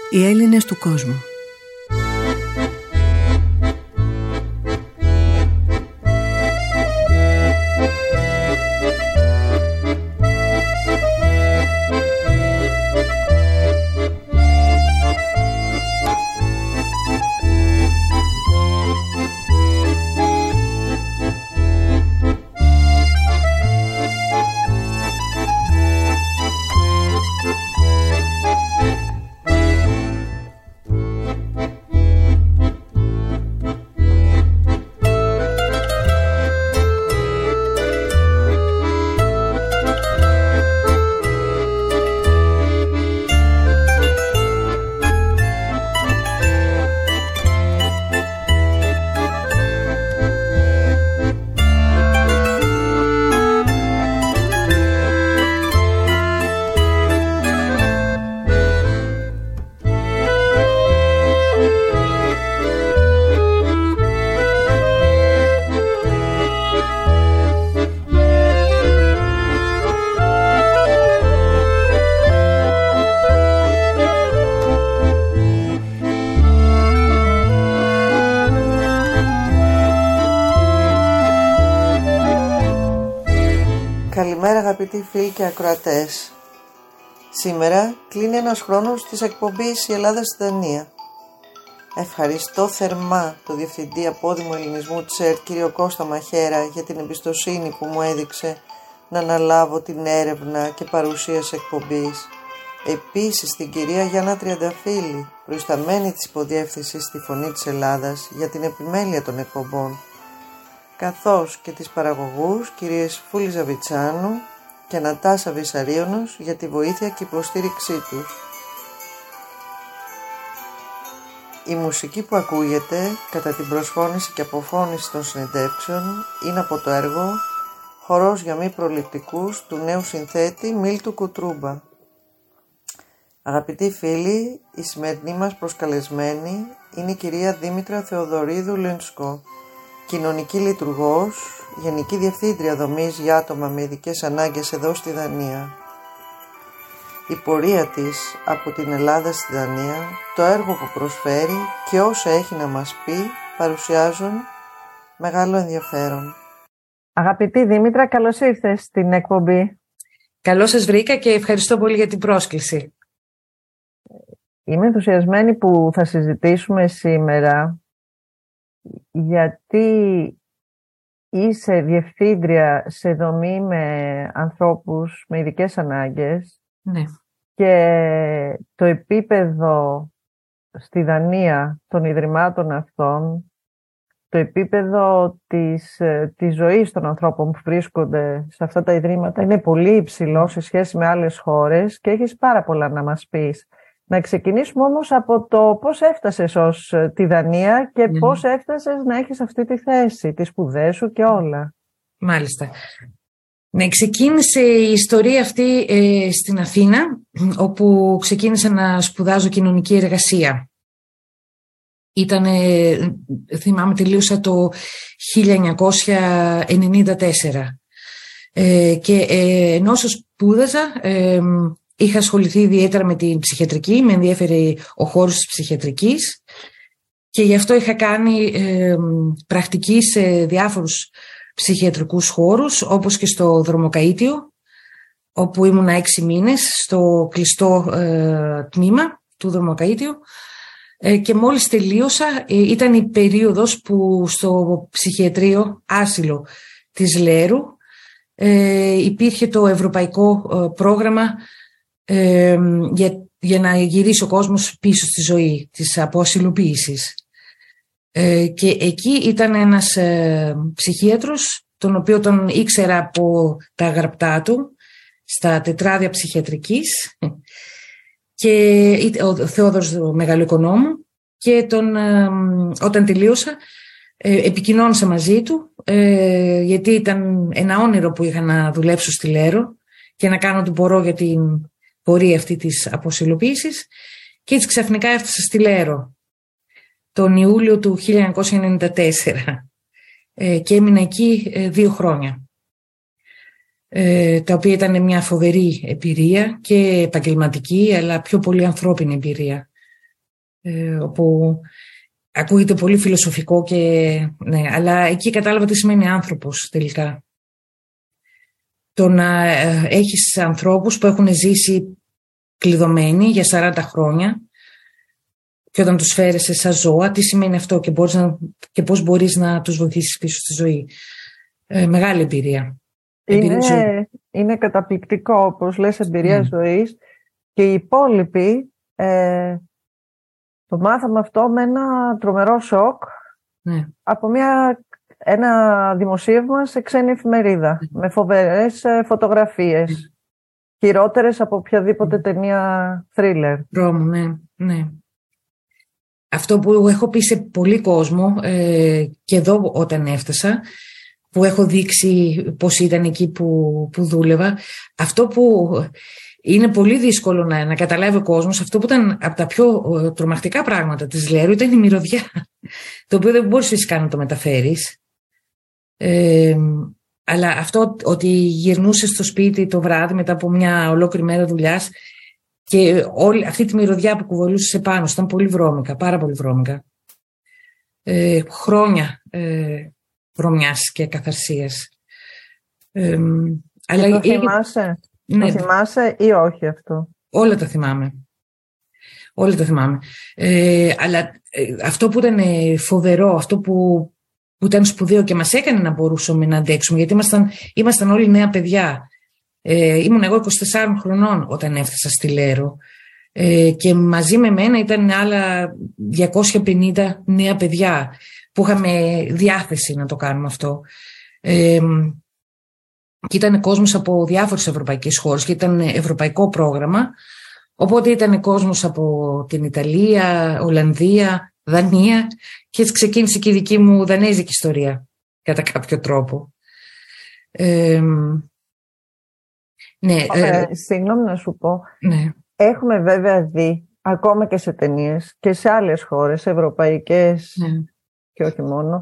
Οι Έλληνες του κόσμου. Καλημέρα αγαπητοί φίλοι και ακροατές. Σήμερα κλείνει ένας χρόνος της εκπομπής «Η Ελλάδα στη Δανία». Ευχαριστώ θερμά το Διευθυντή Απόδημου Ελληνισμού ΤΣΕΡΤ κύριο Κώστα Μαχέρα για την εμπιστοσύνη που μου έδειξε να αναλάβω την έρευνα και παρουσίαση εκπομπής. Επίσης την κυρία Γιάννα Τριανταφύλλη, προϊσταμένη της υποδιεύθυνσης στη Φωνή της Ελλάδας, για την επιμέλεια των εκπομπών, καθώς και τις παραγωγούς κυρίες Φούλη Ζαβιτσάνου και Νατάσα Βυσαρίωνος για τη βοήθεια και υποστήριξή τους. Η μουσική που ακούγεται κατά την προσφώνηση και αποφώνηση των συνεντεύξεων είναι από το έργο «Χορός για μη προληπτικούς» του νέου συνθέτη Μίλτου Κουτρούμπα. Αγαπητοί φίλοι, η σημερινή μας προσκαλεσμένη είναι η κυρία Δήμητρα Θεοδωρίδου Λινσκό, κοινωνική λειτουργός, Γενική Διευθύντρια Δομής για άτομα με ειδικές ανάγκες εδώ στη Δανία. Η πορεία της από την Ελλάδα στη Δανία, το έργο που προσφέρει και όσα έχει να μας πει παρουσιάζουν μεγάλο ενδιαφέρον. Αγαπητή Δήμητρα, καλώς ήρθες στην εκπομπή. Καλώς σας βρήκα και ευχαριστώ πολύ για την πρόσκληση. Είμαι ενθουσιασμένη που θα συζητήσουμε σήμερα, γιατί είσαι διευθύντρια σε δομή με ανθρώπους με ειδικές ανάγκες. Ναι. Και το επίπεδο στη Δανία των ιδρυμάτων αυτών, το επίπεδο της ζωής των ανθρώπων που βρίσκονται σε αυτά τα ιδρύματα είναι πολύ υψηλό σε σχέση με άλλες χώρες και έχεις πάρα πολλά να μας πεις. Να ξεκινήσουμε όμως από το πώς έφτασες ως τη Δανία και πώς έφτασες να έχεις αυτή τη θέση, τις σπουδές σου και όλα. Μάλιστα. Ναι, ξεκίνησε η ιστορία αυτή στην Αθήνα, όπου ξεκίνησα να σπουδάζω κοινωνική εργασία. Θυμάμαι, τελείωσα το 1994. Και ενώ σπούδαζα, είχα ασχοληθεί ιδιαίτερα με την ψυχιατρική, με ενδιέφερε ο χώρος της ψυχιατρικής και γι' αυτό είχα κάνει πρακτική σε διάφορους ψυχιατρικούς χώρους, όπως και στο Δρομοκαΐτιο, όπου ήμουνα 6 μήνες στο κλειστό τμήμα του Δρομοκαΐτιου, και μόλις τελείωσα ήταν η περίοδος που στο ψυχιατρίο άσυλο της Λέρου υπήρχε το ευρωπαϊκό πρόγραμμα για να γυρίσει ο κόσμος πίσω στη ζωή της αποσυλλοποίησης. Και εκεί ήταν ένας ψυχίατρος, τον οποίο τον ήξερα από τα γραπτά του στα τετράδια ψυχιατρικής, και ο Θεόδωρος ο Μεγαλοοικονόμου, και όταν τελείωσα επικοινώνησα μαζί του, γιατί ήταν ένα όνειρο που είχα να δουλέψω στη Λέρο και να κάνω ό,τι μπορώ για την πορεία αυτή της αποσυλλοποίησης, και έτσι ξαφνικά έφτασα στη Λέρο τον Ιούλιο του 1994 και έμεινα εκεί 2 χρόνια, τα οποία ήταν μια φοβερή εμπειρία και επαγγελματική, αλλά πιο πολύ ανθρώπινη εμπειρία. όπου ακούγεται πολύ φιλοσοφικό ναι, αλλά εκεί κατάλαβα τι σημαίνει άνθρωπος τελικά. Το να έχεις ανθρώπους που έχουν ζήσει κλειδωμένοι για 40 χρόνια και όταν τους φέρεσαι σαν ζώα, τι σημαίνει αυτό και πώς μπορείς να τους βοηθήσεις πίσω στη ζωή. Μεγάλη εμπειρία. Είναι καταπληκτικό, όπως λες, εμπειρία ζωής, και οι υπόλοιποι το μάθαμε αυτό με ένα τρομερό σοκ από ένα δημοσίευμα σε ξένη εφημερίδα με φοβερές φωτογραφίες, χειρότερες από οποιαδήποτε ταινία thriller. Ναι. Αυτό που έχω πει σε πολύ κόσμο και εδώ όταν έφτασα, που έχω δείξει πώς ήταν εκεί που δούλευα, αυτό που είναι πολύ δύσκολο να καταλάβει ο κόσμος, αυτό που ήταν από τα πιο τρομακτικά πράγματα της Λέρου ήταν η μυρωδιά, το οποίο δεν μπορείς φυσικά να το μεταφέρεις. Αλλά αυτό ότι γυρνούσε στο σπίτι το βράδυ μετά από μια ολόκληρη μέρα δουλειάς και όλη αυτή τη μυρωδιά που κουβαλούσε επάνω ήταν πολύ βρώμικα, πάρα πολύ βρώμικα. Χρόνια βρωμιάς και καθαρσίας. Αλλά το θυμάσαι? Ναι. Το θυμάσαι ή όχι αυτό? Όλα τα θυμάμαι. Αλλά αυτό που ήταν φοβερό, αυτό που ήταν σπουδαίο και μας έκανε να μπορούσαμε να αντέξουμε, γιατί ήμασταν όλοι νέα παιδιά. Ήμουν εγώ 24 χρονών όταν έφτασα στη Λέρο και μαζί με μένα ήταν άλλα 250 νέα παιδιά που είχαμε διάθεση να το κάνουμε αυτό. Και ήταν κόσμος από διάφορες ευρωπαϊκές χώρες και ήταν ευρωπαϊκό πρόγραμμα, οπότε ήταν κόσμος από την Ιταλία, Ολλανδία, Δανία και έτσι ξεκίνησε και η δική μου δανέζικη ιστορία κατά κάποιο τρόπο. Ναι, συγγνώμη να σου πω. Ναι. Έχουμε βέβαια δει ακόμα και σε ταινίες και σε άλλες χώρες ευρωπαϊκές και όχι μόνο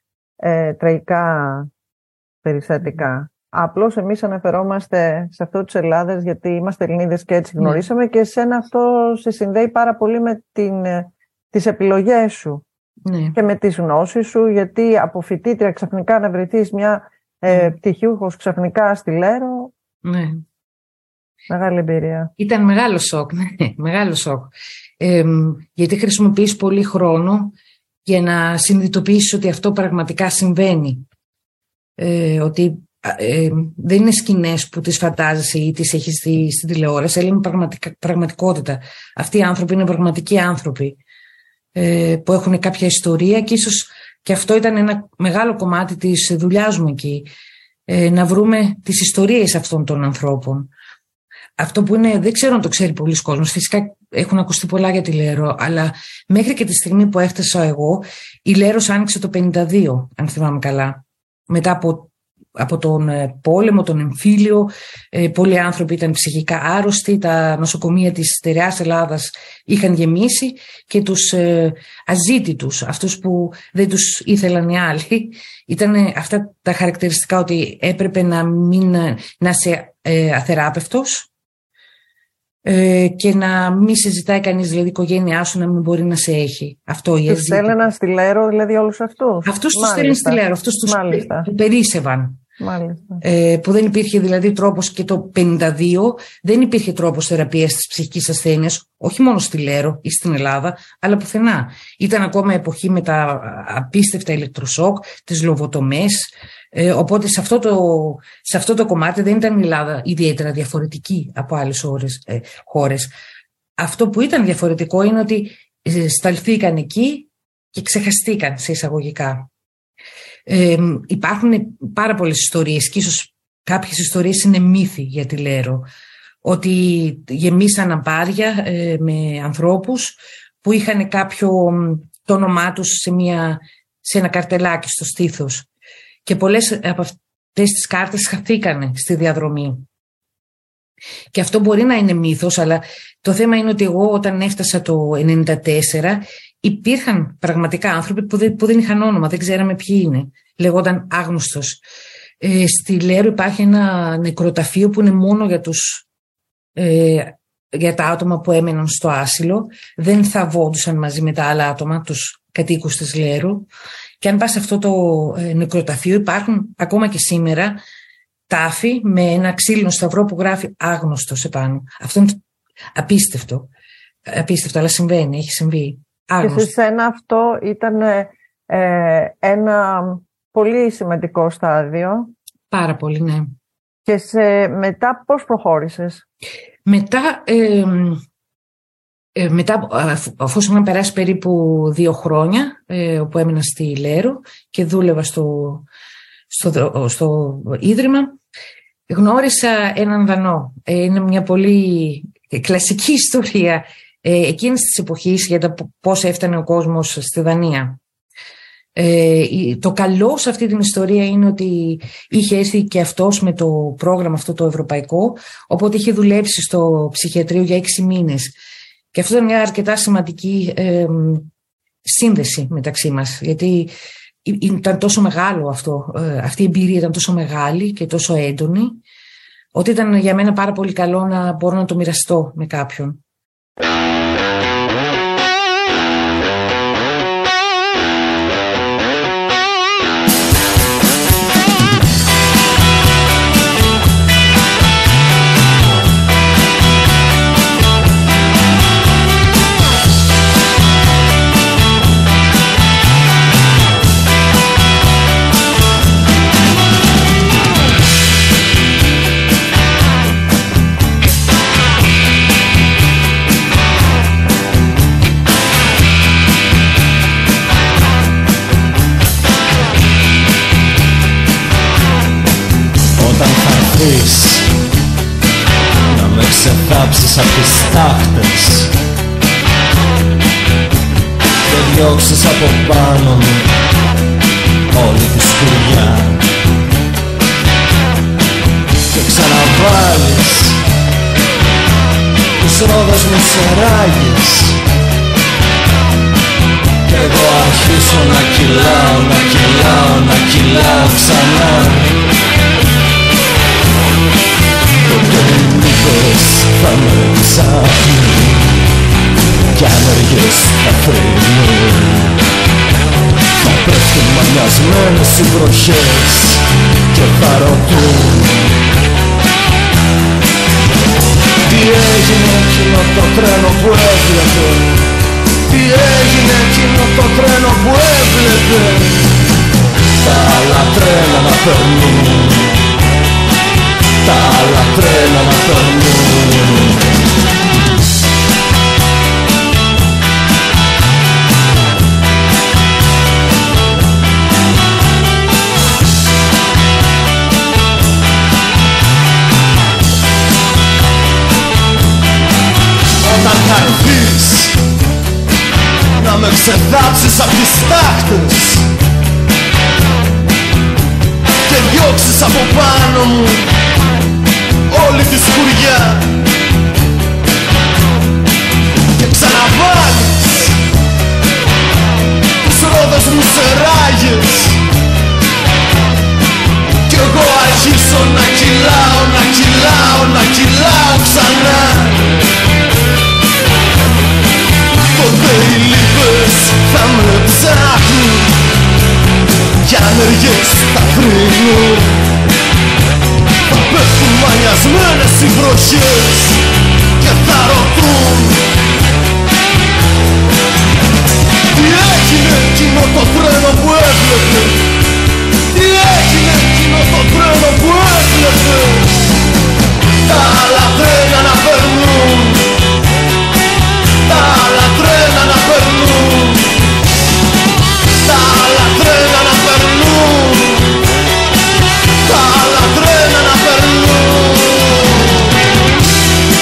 τραγικά περιστατικά. Απλώς εμείς αναφερόμαστε σε αυτό της Ελλάδας γιατί είμαστε Ελληνίδες και έτσι γνωρίσαμε και εσένα αυτό σε συνδέει πάρα πολύ με τις επιλογές σου και με τις γνώσεις σου, γιατί από φοιτήτρια ξαφνικά να βρεθείς μια πτυχιούχος ξαφνικά στη Λέρο. Ναι. Μεγάλη εμπειρία. Ήταν μεγάλο σοκ, μεγάλο σοκ. Γιατί χρησιμοποιείς πολύ χρόνο για να συνειδητοποιήσεις ότι αυτό πραγματικά συμβαίνει. Ότι δεν είναι σκηνές που τις φαντάζεσαι ή τις έχεις δει στην τηλεόραση, αλλά είναι πραγματικότητα. Αυτοί οι άνθρωποι είναι πραγματικοί άνθρωποι που έχουν κάποια ιστορία και ίσως και αυτό ήταν ένα μεγάλο κομμάτι της δουλειάς μου εκεί. Να βρούμε τις ιστορίες αυτών των ανθρώπων. Αυτό που είναι, δεν ξέρω αν το ξέρει πολλοί κόσμος, φυσικά έχουν ακουστεί πολλά για τη Λέρο, αλλά μέχρι και τη στιγμή που έφτασα εγώ, η Λέρος άνοιξε το 52, αν θυμάμαι καλά. Μετά από τον πόλεμο, τον εμφύλιο, πολλοί άνθρωποι ήταν ψυχικά άρρωστοι, τα νοσοκομεία της στερεάς Ελλάδας είχαν γεμίσει και τους αζήτητους, αυτούς που δεν τους ήθελαν οι άλλοι, ήταν αυτά τα χαρακτηριστικά ότι έπρεπε να είσαι αθεράπευτος και να μην σε ζητάει κανείς, δηλαδή η οικογένειά σου να μην μπορεί να σε έχει. Αυτό η αζήτη. Τους στέλναν στη Λέρο, δηλαδή όλους αυτούς? Αυτούς τους στέλναν στη Λέρο, αυτούς τους που περίσσευαν. Που δεν υπήρχε δηλαδή τρόπος και το 52 δεν υπήρχε τρόπος θεραπείας της ψυχικής ασθένειας, όχι μόνο στη Λέρο ή στην Ελλάδα, αλλά πουθενά. Ήταν ακόμα εποχή με τα απίστευτα ηλεκτροσόκ, τις λοβοτομές, οπότε σε αυτό το κομμάτι δεν ήταν η Ελλάδα ιδιαίτερα διαφορετική από άλλες χώρες. Αυτό που ήταν διαφορετικό είναι ότι σταλθήκαν εκεί και ξεχαστήκαν σε εισαγωγικά. Υπάρχουν πάρα πολλές ιστορίες και ίσως κάποιες ιστορίες είναι μύθοι για τη Λέρο, ότι γεμίσαν αμπάρια με ανθρώπους που είχαν το όνομά τους σε ένα καρτελάκι στο στήθος και πολλές από αυτές τις κάρτες χαθήκανε στη διαδρομή. Και αυτό μπορεί να είναι μύθος, αλλά το θέμα είναι ότι εγώ όταν έφτασα το 1994 υπήρχαν πραγματικά άνθρωποι που δεν είχαν όνομα, δεν ξέραμε ποιοι είναι. Λεγόταν άγνωστος. Στη Λέρο υπάρχει ένα νεκροταφείο που είναι μόνο για τους για τα άτομα που έμεναν στο άσυλο, δεν θαβόντουσαν μαζί με τα άλλα άτομα, τους κατοίκους της Λέρου. Και αν πας σε αυτό το νεκροταφείο, υπάρχουν ακόμα και σήμερα τάφοι με ένα ξύλινο σταυρό που γράφει άγνωστος επάνω. Αυτό είναι απίστευτο. Απίστευτο, αλλά συμβαίνει, έχει συμβεί. Άγνωστο. Και σε σένα αυτό ήταν ένα πολύ σημαντικό στάδιο. Πάρα πολύ, ναι. Και μετά πώς προχώρησες? Μετά, αφού είχαν περάσει περίπου 2 χρόνια, όπου έμεινα στη Λέρο και δούλευα στο Ίδρυμα, γνώρισα έναν Δανό. Είναι μια πολύ κλασική ιστορία εκείνης της εποχής για το πώς έφτανε ο κόσμος στη Δανία. Το καλό σε αυτή την ιστορία είναι ότι είχε έρθει και αυτός με το πρόγραμμα αυτό το ευρωπαϊκό, οπότε είχε δουλέψει στο ψυχιατρίο για 6 μήνες. Και αυτό ήταν μια αρκετά σημαντική σύνδεση μεταξύ μας, γιατί ήταν τόσο μεγάλο αυτό, αυτή η εμπειρία ήταν τόσο μεγάλη και τόσο έντονη, ότι ήταν για μένα πάρα πολύ καλό να μπορώ να το μοιραστώ με κάποιον. Να με ξεθάψεις απ' τις τάχτες και διώξεις από πάνω μου όλη τη σκουριά και ξαναβάλεις τους ρόδες μου σε ράγες κι εγώ αρχίσω να κυλάω, να κυλάω, να κυλάω ξανά. Ποτέ μήπως θα με ψάχνουν κι άνεργες θα φρενούν, θα πέφτουν μανιασμένες οι βροχές και θα ρωτούν τι έγινε εκείνο το τρένο που έβλεπε, τι έγινε εκείνο το τρένο που έβλεπε, τα άλλα τρένα να περνούν, τα άλλα τρένα να περνούν. Όταν θα έρθεις να με ξεδάψεις απ' τις τάχτες και διώξεις από πάνω μου όλη τη σκουριά και ξαναβάλεις τους ρόδες μου σε ράγες κι εγώ αρχίσω να κυλάω, να κυλάω, να κυλάω ξανά. Ποτέ οι λύπες θα με ψάχνουν κι άνεργες θα κρίνουν, θα πέφτουν μανιασμένες οι βροχές και θα ρωτούν τι έγινε εκείνο το τρένο που έβλεπε, τι έγινε εκείνο το τρένο που έβλεπε, τα άλλα τρένα να περνούν, τα άλλα τρένα να περνούν, τα άλλα τρένα να περνούν, τα άλλα τρένα να περνούν.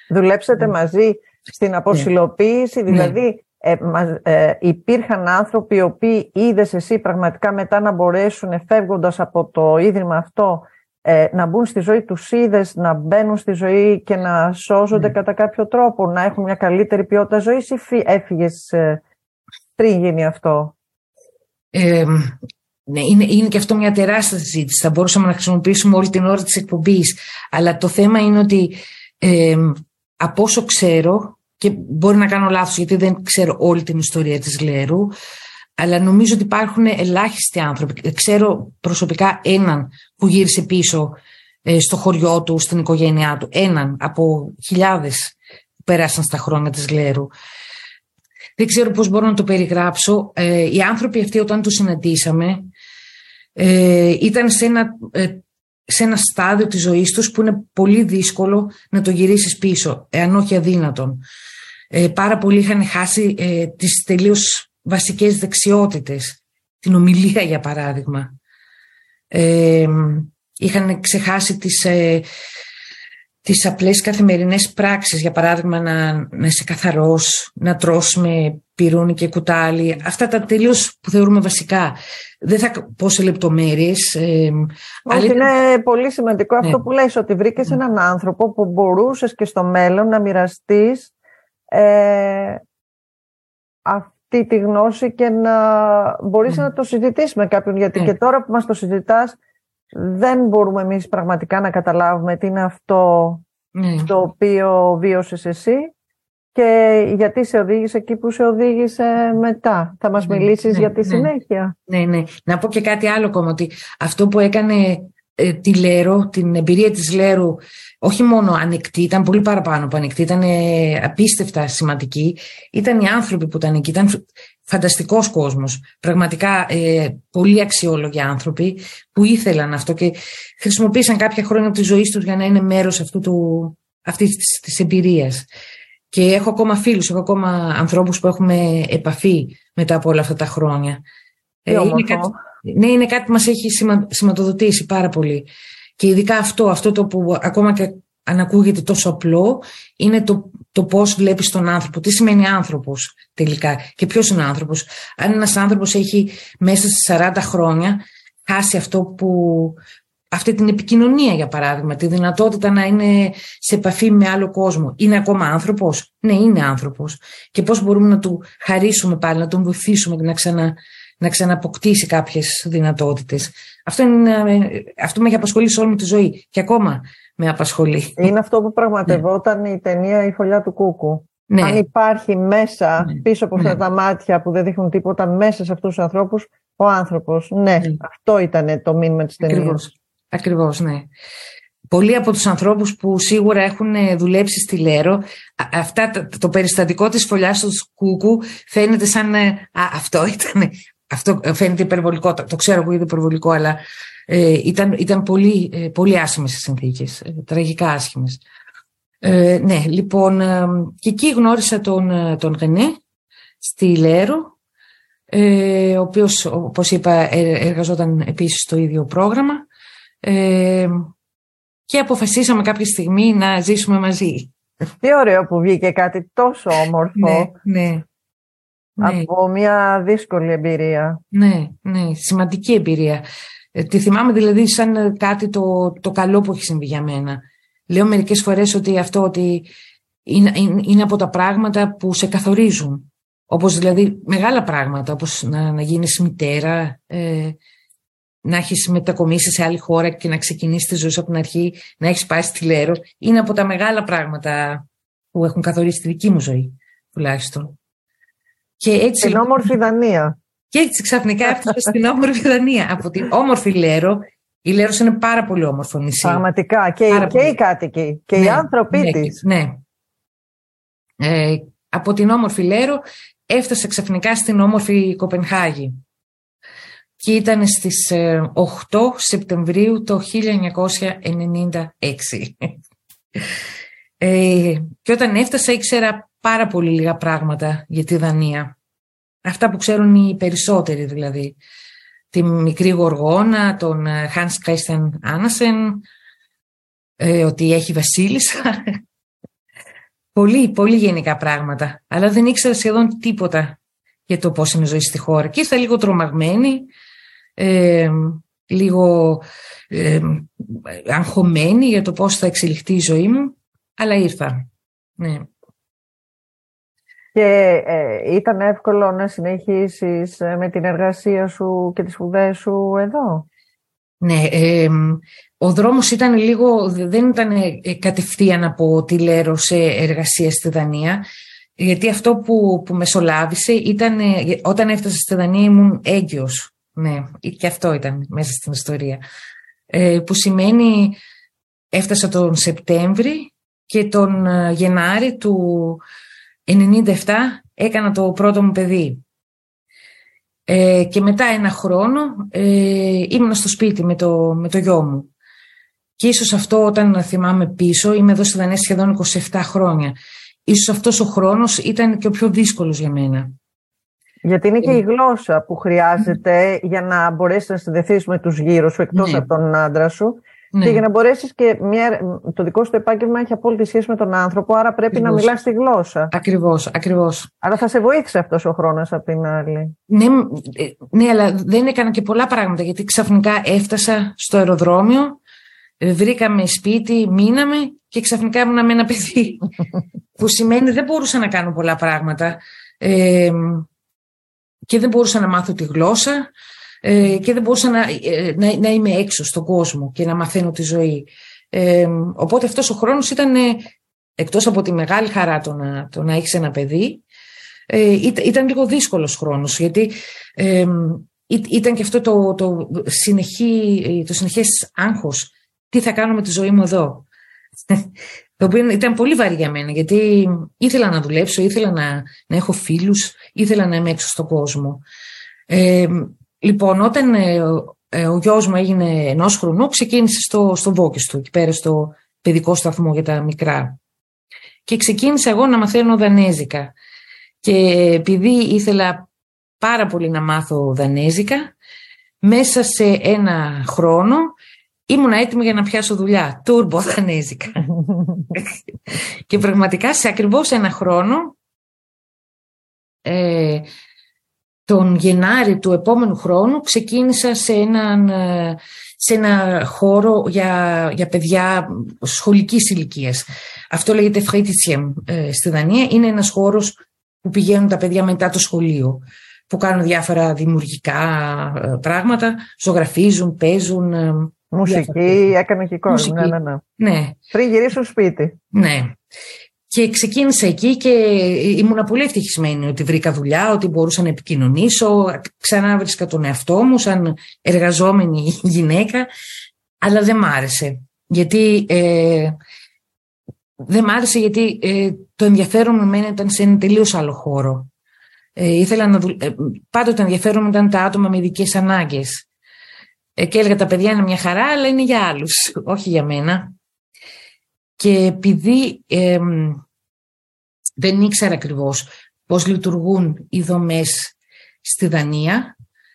Δουλέψατε μαζί στην αποσυλοποίηση, δηλαδή υπήρχαν άνθρωποι οι οποίοι είδες εσύ πραγματικά μετά να μπορέσουν, φεύγοντας από το ίδρυμα αυτό, να μπουν στη ζωή, τους είδες να μπαίνουν στη ζωή και να σώζονται κατά κάποιο τρόπο, να έχουν μια καλύτερη ποιότητα ζωής, ή έφυγες πριν γίνει αυτό? Ναι, είναι και αυτό μια τεράστια συζήτηση. Θα μπορούσαμε να χρησιμοποιήσουμε όλη την ώρα της εκπομπής. Αλλά το θέμα είναι ότι από όσο ξέρω, και μπορεί να κάνω λάθος γιατί δεν ξέρω όλη την ιστορία της Λέρου, αλλά νομίζω ότι υπάρχουν ελάχιστοι άνθρωποι. Ξέρω προσωπικά έναν που γύρισε πίσω στο χωριό του, στην οικογένειά του. Έναν από χιλιάδες που πέρασαν στα χρόνια της Λέρου. Δεν ξέρω πώς μπορώ να το περιγράψω. Οι άνθρωποι αυτοί, όταν τους συναντήσαμε, ήταν σε ένα στάδιο της ζωής τους που είναι πολύ δύσκολο να το γυρίσεις πίσω, εάν όχι αδύνατον. Πάρα πολλοί είχαν χάσει τις τελείως βασικές δεξιότητες. Την ομιλία, για παράδειγμα. Είχαν ξεχάσει τις απλές καθημερινές πράξεις, για παράδειγμα να είσαι καθαρός, να τρως με πυρούνι και κουτάλι, αυτά τα τελείως που θεωρούμε βασικά. Δεν θα πω σε λεπτομέρειες. Όχι, είναι πολύ σημαντικό αυτό που λες, ότι βρήκες έναν άνθρωπο που μπορούσες και στο μέλλον να μοιραστείς αυτή τη γνώση και να μπορείς να το συζητήσεις με κάποιον, γιατί και τώρα που μας το συζητάς δεν μπορούμε εμείς πραγματικά να καταλάβουμε τι είναι αυτό το οποίο βίωσες εσύ και γιατί σε οδήγησε εκεί που σε οδήγησε μετά. Θα μας μιλήσεις για τη συνέχεια? Ναι. Να πω και κάτι άλλο ακόμα, ότι αυτό που έκανε τη Λέρο, την εμπειρία της Λέρου, όχι μόνο ανεκτή, ήταν πολύ παραπάνω από ανεκτή, ήταν απίστευτα σημαντική. Ήταν οι άνθρωποι που ήταν εκεί, ήταν φανταστικός κόσμος. Πραγματικά πολύ αξιόλογοι άνθρωποι που ήθελαν αυτό και χρησιμοποίησαν κάποια χρόνια από τη ζωή τους για να είναι μέρος αυτής της εμπειρίας. Και έχω ακόμα φίλους, έχω ακόμα ανθρώπους που έχουμε επαφή μετά από όλα αυτά τα χρόνια. Είναι κάτι που μας έχει σηματοδοτήσει πάρα πολύ. Και ειδικά αυτό το που ακόμα και αν ακούγεται τόσο απλό, είναι το πώς βλέπεις τον άνθρωπο. Τι σημαίνει άνθρωπος τελικά και ποιος είναι άνθρωπος. Αν ένας άνθρωπος έχει μέσα στις 40 χρόνια χάσει αυτή την επικοινωνία, για παράδειγμα, τη δυνατότητα να είναι σε επαφή με άλλο κόσμο, είναι ακόμα άνθρωπος? Ναι, είναι άνθρωπος. Και πώς μπορούμε να του χαρίσουμε πάλι, να τον βοηθήσουμε να ξανααποκτήσει κάποιες δυνατότητες. Αυτό με έχει απασχολήσει όλη μου τη ζωή και ακόμα με απασχολεί. Είναι αυτό που πραγματευόταν η ταινία «Η Φωλιά του Κούκου». Ναι. Αν υπάρχει μέσα, πίσω από αυτά τα μάτια που δεν δείχνουν τίποτα, μέσα σε αυτούς τους ανθρώπους, ο άνθρωπος. Ναι, αυτό ήταν το μήνυμα της ταινίας. Ακριβώς, ναι. Πολλοί από τους ανθρώπους που σίγουρα έχουν δουλέψει στη Λέρο, το περιστατικό της Φωλιάς του Κούκου φαίνεται σαν αυτό ήταν. Αυτό φαίνεται υπερβολικό, το ξέρω που είναι υπερβολικό, αλλά ήταν πολύ, πολύ άσχημες οι συνθήκες, τραγικά άσχημες. Ναι, λοιπόν, και εκεί γνώρισα τον Ρενέ στη Λέρο, ο οποίος, όπως είπα, εργαζόταν επίσης στο ίδιο πρόγραμμα, και αποφασίσαμε κάποια στιγμή να ζήσουμε μαζί. Τι ωραίο που βγήκε κάτι τόσο όμορφο. Ναι. Από μια δύσκολη εμπειρία. Ναι, σημαντική εμπειρία. Τη θυμάμαι δηλαδή σαν κάτι το καλό που έχει συμβεί για μένα. Λέω μερικές φορές ότι είναι από τα πράγματα που σε καθορίζουν. Όπως δηλαδή μεγάλα πράγματα, όπως να γίνεις μητέρα, να έχεις μετακομίσει σε άλλη χώρα και να ξεκινήσεις τη ζωή σου από την αρχή, να έχεις πάει στη Λέρο. Είναι από τα μεγάλα πράγματα που έχουν καθορίσει τη δική μου ζωή, τουλάχιστον. Και έτσι, στην όμορφη Δανία. Και έτσι ξαφνικά έφτασα στην όμορφη Δανία. Από την όμορφη Λέρο. Η Λέρος είναι πάρα πολύ όμορφο νησί. Πραγματικά. Και οι κάτοικοι. Και οι άνθρωποι της. Ναι. Από την όμορφη Λέρο έφτασα ξαφνικά στην όμορφη Κοπενχάγη. Και ήταν στις 8 Σεπτεμβρίου το 1996. Και όταν έφτασα ήξερα πάρα πολύ λίγα πράγματα για τη Δανία. Αυτά που ξέρουν οι περισσότεροι δηλαδή. Τη μικρή γοργόνα, τον Hans Christian Andersen, ότι έχει βασίλισσα. πολύ, πολύ γενικά πράγματα. Αλλά δεν ήξερα σχεδόν τίποτα για το πώς είναι η ζωή στη χώρα. Και ήρθα λίγο τρομαγμένη, λίγο αγχωμένη για το πώς θα εξελιχθεί η ζωή μου. Αλλά ήρθα. Ναι. Και ήταν εύκολο να συνεχίσεις με την εργασία σου και τις σπουδές σου εδώ? Ναι, ο δρόμος ήταν λίγο, δεν ήταν κατευθείαν από τη Λέρο σε εργασία στη Δανία, γιατί αυτό που μεσολάβησε ήταν, όταν έφτασα στη Δανία ήμουν έγκυος. Ναι, και αυτό ήταν μέσα στην ιστορία. Που σημαίνει έφτασα τον Σεπτέμβρη και τον Γενάρη του 1997 έκανα το πρώτο μου παιδί. Και μετά ένα χρόνο ήμουν στο σπίτι με το γιο μου. Και ίσως αυτό, όταν θυμάμαι πίσω, είμαι εδώ στη Δανία σχεδόν 27 χρόνια. Ίσως αυτός ο χρόνος ήταν και ο πιο δύσκολος για μένα. Γιατί είναι και η γλώσσα που χρειάζεται για να μπορέσεις να συνδεθείς με τους γύρω σου, εκτός από τον άντρα σου. Ναι. Και για να μπορέσεις και το δικό σου επάγγελμα έχει απόλυτη σχέση με τον άνθρωπο, άρα πρέπει να μιλάς τη γλώσσα. Ακριβώς. Άρα θα σε βοήθησε αυτός ο χρόνος απ' την άλλη. Ναι, αλλά δεν έκανα και πολλά πράγματα, γιατί ξαφνικά έφτασα στο αεροδρόμιο, βρήκαμε σπίτι, μείναμε και ξαφνικά ήμουνα με ένα παιδί. Που σημαίνει δεν μπορούσα να κάνω πολλά πράγματα και δεν μπορούσα να μάθω τη γλώσσα. Και δεν μπορούσα να είμαι έξω στον κόσμο και να μαθαίνω τη ζωή. Οπότε αυτός ο χρόνος ήταν, εκτός από τη μεγάλη χαρά το να έχεις ένα παιδί, ήταν λίγο δύσκολος χρόνος, γιατί ήταν και αυτό το συνεχές άγχος. Τι θα κάνω με τη ζωή μου εδώ? Το οποίο ήταν πολύ βαρύ για μένα, γιατί ήθελα να δουλέψω, ήθελα να έχω φίλους, ήθελα να είμαι έξω στον κόσμο. Λοιπόν, όταν ο γιος μου έγινε 1 χρονού, ξεκίνησε στο Βόκιστο, εκεί πέρα στο παιδικό σταθμό για τα μικρά. Και ξεκίνησα εγώ να μαθαίνω δανέζικα. Και επειδή ήθελα πάρα πολύ να μάθω δανέζικα, μέσα σε 1 χρόνο ήμουν έτοιμη για να πιάσω δουλειά, τούρμπο δανέζικα. Και πραγματικά σε ακριβώς 1 χρόνο, τον Γενάρη του επόμενου χρόνου, ξεκίνησα σε ένα χώρο για παιδιά σχολικής ηλικίας. Αυτό λέγεται Fritidshem στη Δανία. Είναι ένας χώρος που πηγαίνουν τα παιδιά μετά το σχολείο, που κάνουν διάφορα δημιουργικά πράγματα, ζωγραφίζουν, παίζουν. Μουσική, έκανε και κόρη. Ναι. Πριν γυρίσω σπίτι. Ναι. Και ξεκίνησα εκεί και ήμουν πολύ ευτυχισμένη ότι βρήκα δουλειά, ότι μπορούσα να επικοινωνήσω. Ξανά βρίσκα τον εαυτό μου σαν εργαζόμενη γυναίκα, αλλά δεν μ' άρεσε. Γιατί το ενδιαφέρον με μένα ήταν σε ένα τελείως άλλο χώρο. Πάντοτε το ενδιαφέρον μου ήταν τα άτομα με ειδικές ανάγκες. Και έλεγα, τα παιδιά είναι μια χαρά, αλλά είναι για άλλους, όχι για μένα. Και επειδή δεν ήξερα ακριβώς πώς λειτουργούν οι δομές στη Δανία,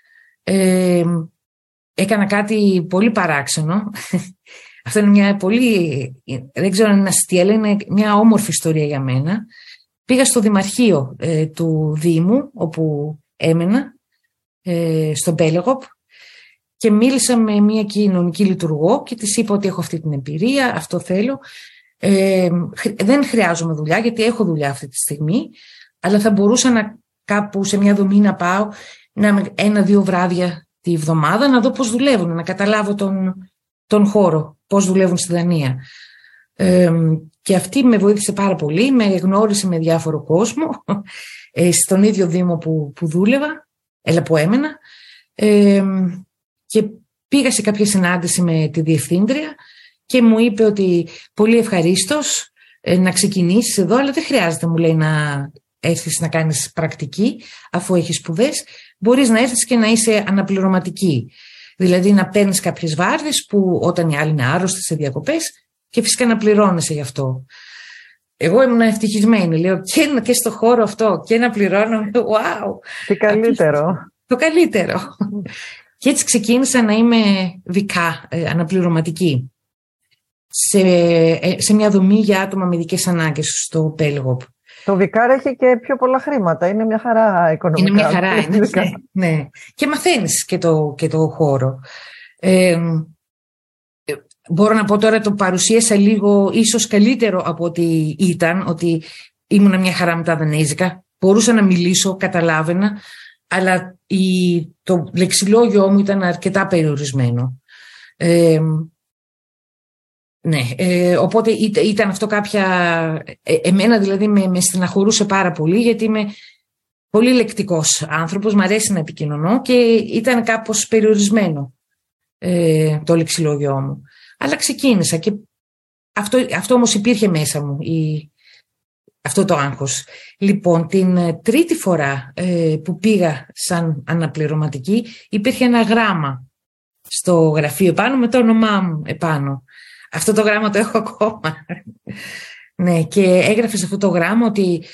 έκανα κάτι πολύ παράξενο. Αυτό είναι μια δεν ξέρω αν είναι αστεία, αλλά είναι μια όμορφη ιστορία για μένα. Πήγα στο Δημαρχείο του Δήμου, όπου έμενα, στο Μπέλεγοπ, και μίλησα με μια κοινωνική λειτουργό και της είπα ότι έχω αυτή την εμπειρία, αυτό θέλω. Δεν χρειάζομαι δουλειά, γιατί έχω δουλειά αυτή τη στιγμή, αλλά θα μπορούσα κάπου σε μια δομή να πάω 1-2 βράδια τη εβδομάδα να δω πώς δουλεύουν, να καταλάβω τον χώρο, πώς δουλεύουν στη Δανία. Και αυτή με βοήθησε πάρα πολύ, με γνώρισε με διάφορο κόσμο στον ίδιο Δήμο που δούλευα, που έμενα, και πήγα σε κάποια συνάντηση με τη διευθύντρια και μου είπε ότι πολύ ευχαρίστως να ξεκινήσεις εδώ, αλλά δεν χρειάζεται, μου λέει, να έρθεις να κάνεις πρακτική αφού έχεις σπουδές. Μπορείς να έρθεις και να είσαι αναπληρωματική. Δηλαδή να παίρνεις κάποιες βάρδιες που όταν οι άλλοι είναι άρρωστοι σε διακοπές, και φυσικά να πληρώνεσαι γι' αυτό. Εγώ ήμουν ευτυχισμένη, λέω, και στο χώρο αυτό και να πληρώνω. Wow! Τι καλύτερο. Το καλύτερο. Και έτσι ξεκίνησα να είμαι δικά αναπληρωματική. σε μια δομή για άτομα με ειδικές ανάγκες στο Πέλγοπ. Το Βικάρ έχει και πιο πολλά χρήματα. Είναι μια χαρά οικονομικά. Είναι μια χαρά, ναι. Και μαθαίνεις και το χώρο. Μπορώ να πω τώρα το παρουσίασα λίγο ίσως καλύτερο από ότι ήταν, ότι ήμουνα μια χαρά με τα δανέζικα. Μπορούσα να μιλήσω, καταλάβαινα, αλλά το λεξιλόγιο μου ήταν αρκετά περιορισμένο. Ναι, οπότε ήταν αυτό εμένα δηλαδή με στεναχωρούσε πάρα πολύ, γιατί είμαι πολύ λεκτικός άνθρωπος, μ' αρέσει να επικοινωνώ και ήταν κάπως περιορισμένο το λεξιλόγιο μου. Αλλά ξεκίνησα και αυτό όμως υπήρχε μέσα μου, αυτό το άγχος. Λοιπόν, την τρίτη φορά που πήγα σαν αναπληρωματική, υπήρχε ένα γράμμα στο γραφείο επάνω με το όνομά μου επάνω. Αυτό το γράμμα το έχω ακόμα. Ναι, και έγραφε σε αυτό το γράμμα ότι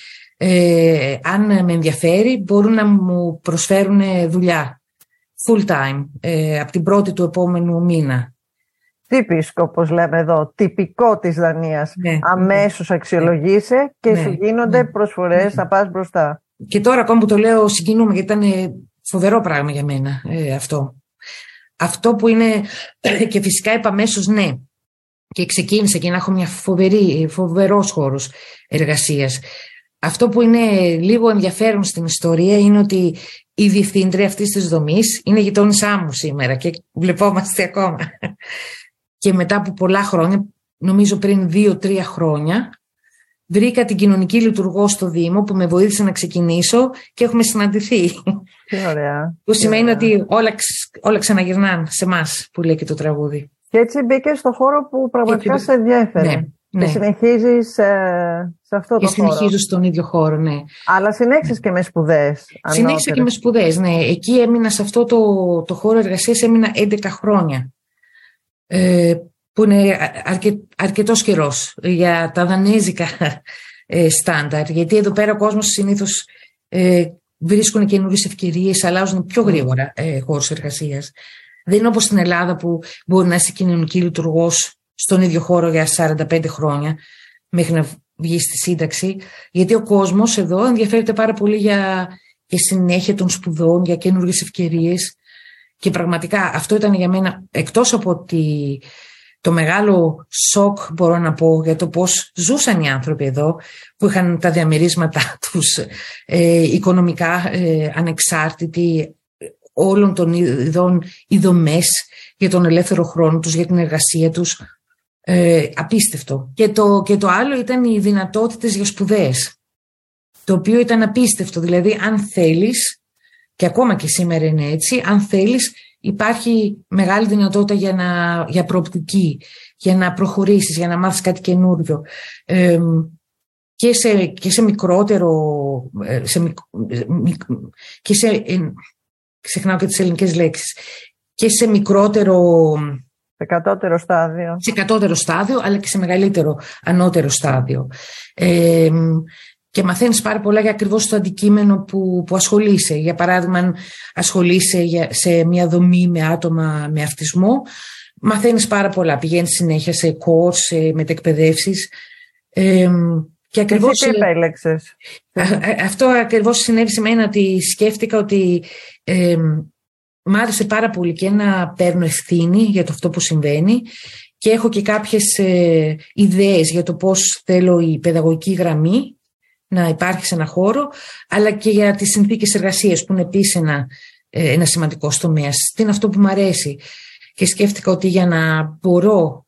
αν με ενδιαφέρει μπορούν να μου προσφέρουν δουλειά full time από την πρώτη του επόμενου μήνα. Τύπισκο, όπως λέμε εδώ, τυπικό της Δανίας. Ναι, αμέσως αξιολογείσαι και σου γίνονται προσφορές να πας μπροστά. Και τώρα ακόμα που το λέω συγκινούμε, γιατί ήταν φοβερό πράγμα για μένα αυτό. Αυτό που είναι, και φυσικά είπα αμέσως ναι. Και ξεκίνησα και να έχω μια φοβερός χώρος εργασίας. Αυτό που είναι λίγο ενδιαφέρον στην ιστορία είναι ότι η διευθύντρια αυτής της δομής είναι γειτόνισσά μου σήμερα και βλεπόμαστε ακόμα. Και μετά από πολλά χρόνια, νομίζω πριν 2-3 χρόνια, βρήκα την κοινωνική λειτουργό στο Δήμο που με βοήθησε να ξεκινήσω και έχουμε συναντηθεί. Τι ωραία. Που σημαίνει ότι όλα ξαναγυρνάνε σε εμάς, που λέει και το τραγούδι. Και έτσι μπήκε στο χώρο που πραγματικά σε ενδιέφερε. Ναι. Και συνεχίζεις σε αυτό το χώρο. Και συνεχίζω στον ίδιο χώρο, ναι. Αλλά συνέχισες και με σπουδές. Συνέχισα και με σπουδές, ναι. Εκεί έμεινα σε αυτό το χώρο εργασίας, έμεινα 11 χρόνια. Που είναι αρκετός καιρός για τα δανέζικα στάνταρ. Γιατί εδώ πέρα ο κόσμος συνήθως βρίσκουν καινούριες ευκαιρίες, αλλάζουν πιο γρήγορα χώρους εργασίας. Δεν είναι όπως στην Ελλάδα που μπορεί να είσαι κοινωνική λειτουργός στον ίδιο χώρο για 45 χρόνια μέχρι να βγει στη σύνταξη. Γιατί ο κόσμος εδώ ενδιαφέρεται πάρα πολύ για συνέχεια των σπουδών, για καινούριες ευκαιρίες. Και πραγματικά αυτό ήταν για μένα, εκτός από το μεγάλο σοκ, μπορώ να πω, για το πώς ζούσαν οι άνθρωποι εδώ, που είχαν τα διαμερίσματά τους οικονομικά ανεξάρτητοι, όλων των ειδών οι δομές για τον ελεύθερο χρόνο τους, για την εργασία τους. Απίστευτο. Και το άλλο ήταν οι δυνατότητες για σπουδές, το οποίο ήταν απίστευτο. Δηλαδή, αν θέλεις, και ακόμα και σήμερα είναι έτσι, αν θέλεις, υπάρχει μεγάλη δυνατότητα για προοπτική, για να προχωρήσεις, για να μάθεις κάτι καινούριο. Και σε μικρότερο, ξεχνάω και τις ελληνικές λέξεις, και σε μικρότερο... Σε κατώτερο στάδιο. Σε κατώτερο στάδιο, αλλά και σε μεγαλύτερο, ανώτερο στάδιο. Και μαθαίνεις πάρα πολλά για ακριβώς το αντικείμενο που ασχολείσαι. Για παράδειγμα, αν ασχολείσαι σε μια δομή με άτομα με αυτισμό, μαθαίνεις πάρα πολλά. Πηγαίνεις συνέχεια σε course, σε μετεκπαιδεύσεις. Και ακριβώς, εσύ τι επέλεξες? Αυτό ακριβώς συνέβη σε μένα, ότι σκέφτηκα ότι μ' άρεσε πάρα πολύ και να παίρνω ευθύνη για το αυτό που συμβαίνει, και έχω και κάποιες ιδέες για το πώς θέλω η παιδαγωγική γραμμή να υπάρχει σε ένα χώρο, αλλά και για τις συνθήκες εργασίας, που είναι επίσης ένα σημαντικό τομέα. Τι είναι αυτό που μου αρέσει. Και σκέφτηκα ότι για να μπορώ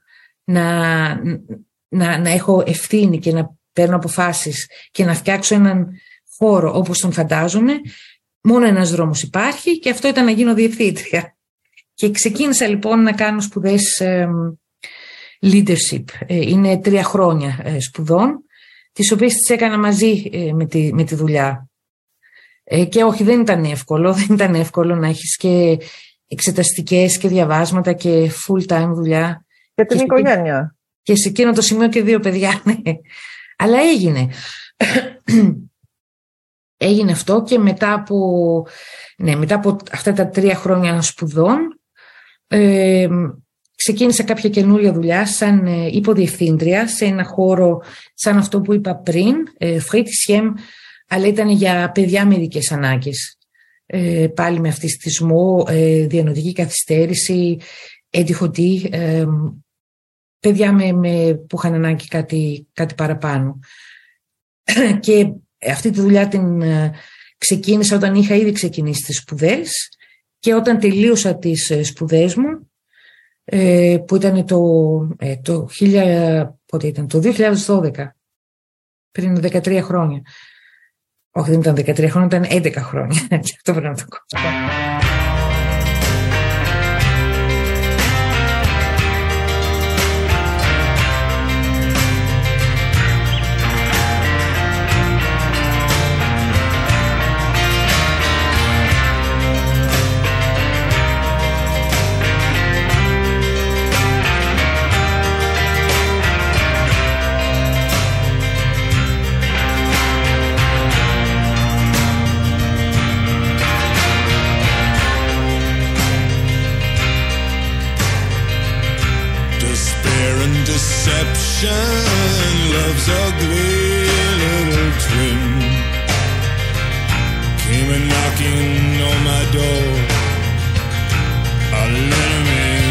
να έχω ευθύνη και να παίρνω αποφάσεις και να φτιάξω έναν χώρο όπως τον φαντάζομαι, μόνο ένας δρόμος υπάρχει, και αυτό ήταν να γίνω διευθύντρια. Και ξεκίνησα λοιπόν να κάνω σπουδές leadership. Είναι 3 χρόνια σπουδών, τις οποίες τις έκανα μαζί με τη δουλειά. Και όχι, δεν ήταν εύκολο να έχεις και εξεταστικές και διαβάσματα και full time δουλειά. Και την οικογένεια. Και σε εκείνο το σημείο και 2 παιδιά, ναι. Αλλά έγινε. Έγινε αυτό, και μετά από αυτά τα 3 χρόνια σπουδών, ξεκίνησα κάποια καινούρια δουλειά σαν υποδιευθύντρια σε ένα χώρο σαν αυτό που είπα πριν, Φρίτισιεμ, αλλά ήταν για παιδιά με ειδικές ανάγκες. Πάλι με αυτιστισμό, διανοητική καθυστέρηση, ADHD, παιδιά που είχαν ανάγκη κάτι παραπάνω. Και αυτή τη δουλειά την ξεκίνησα όταν είχα ήδη ξεκινήσει τις σπουδές, και όταν τελείωσα τις σπουδές μου, που ήταν το 2012, πριν 13 χρόνια. Όχι, δεν ήταν 13 χρόνια, ήταν 11 χρόνια. Και αυτό πρέπει να το κόψω. Love's ugly little twin came a knocking on my door. I let him in.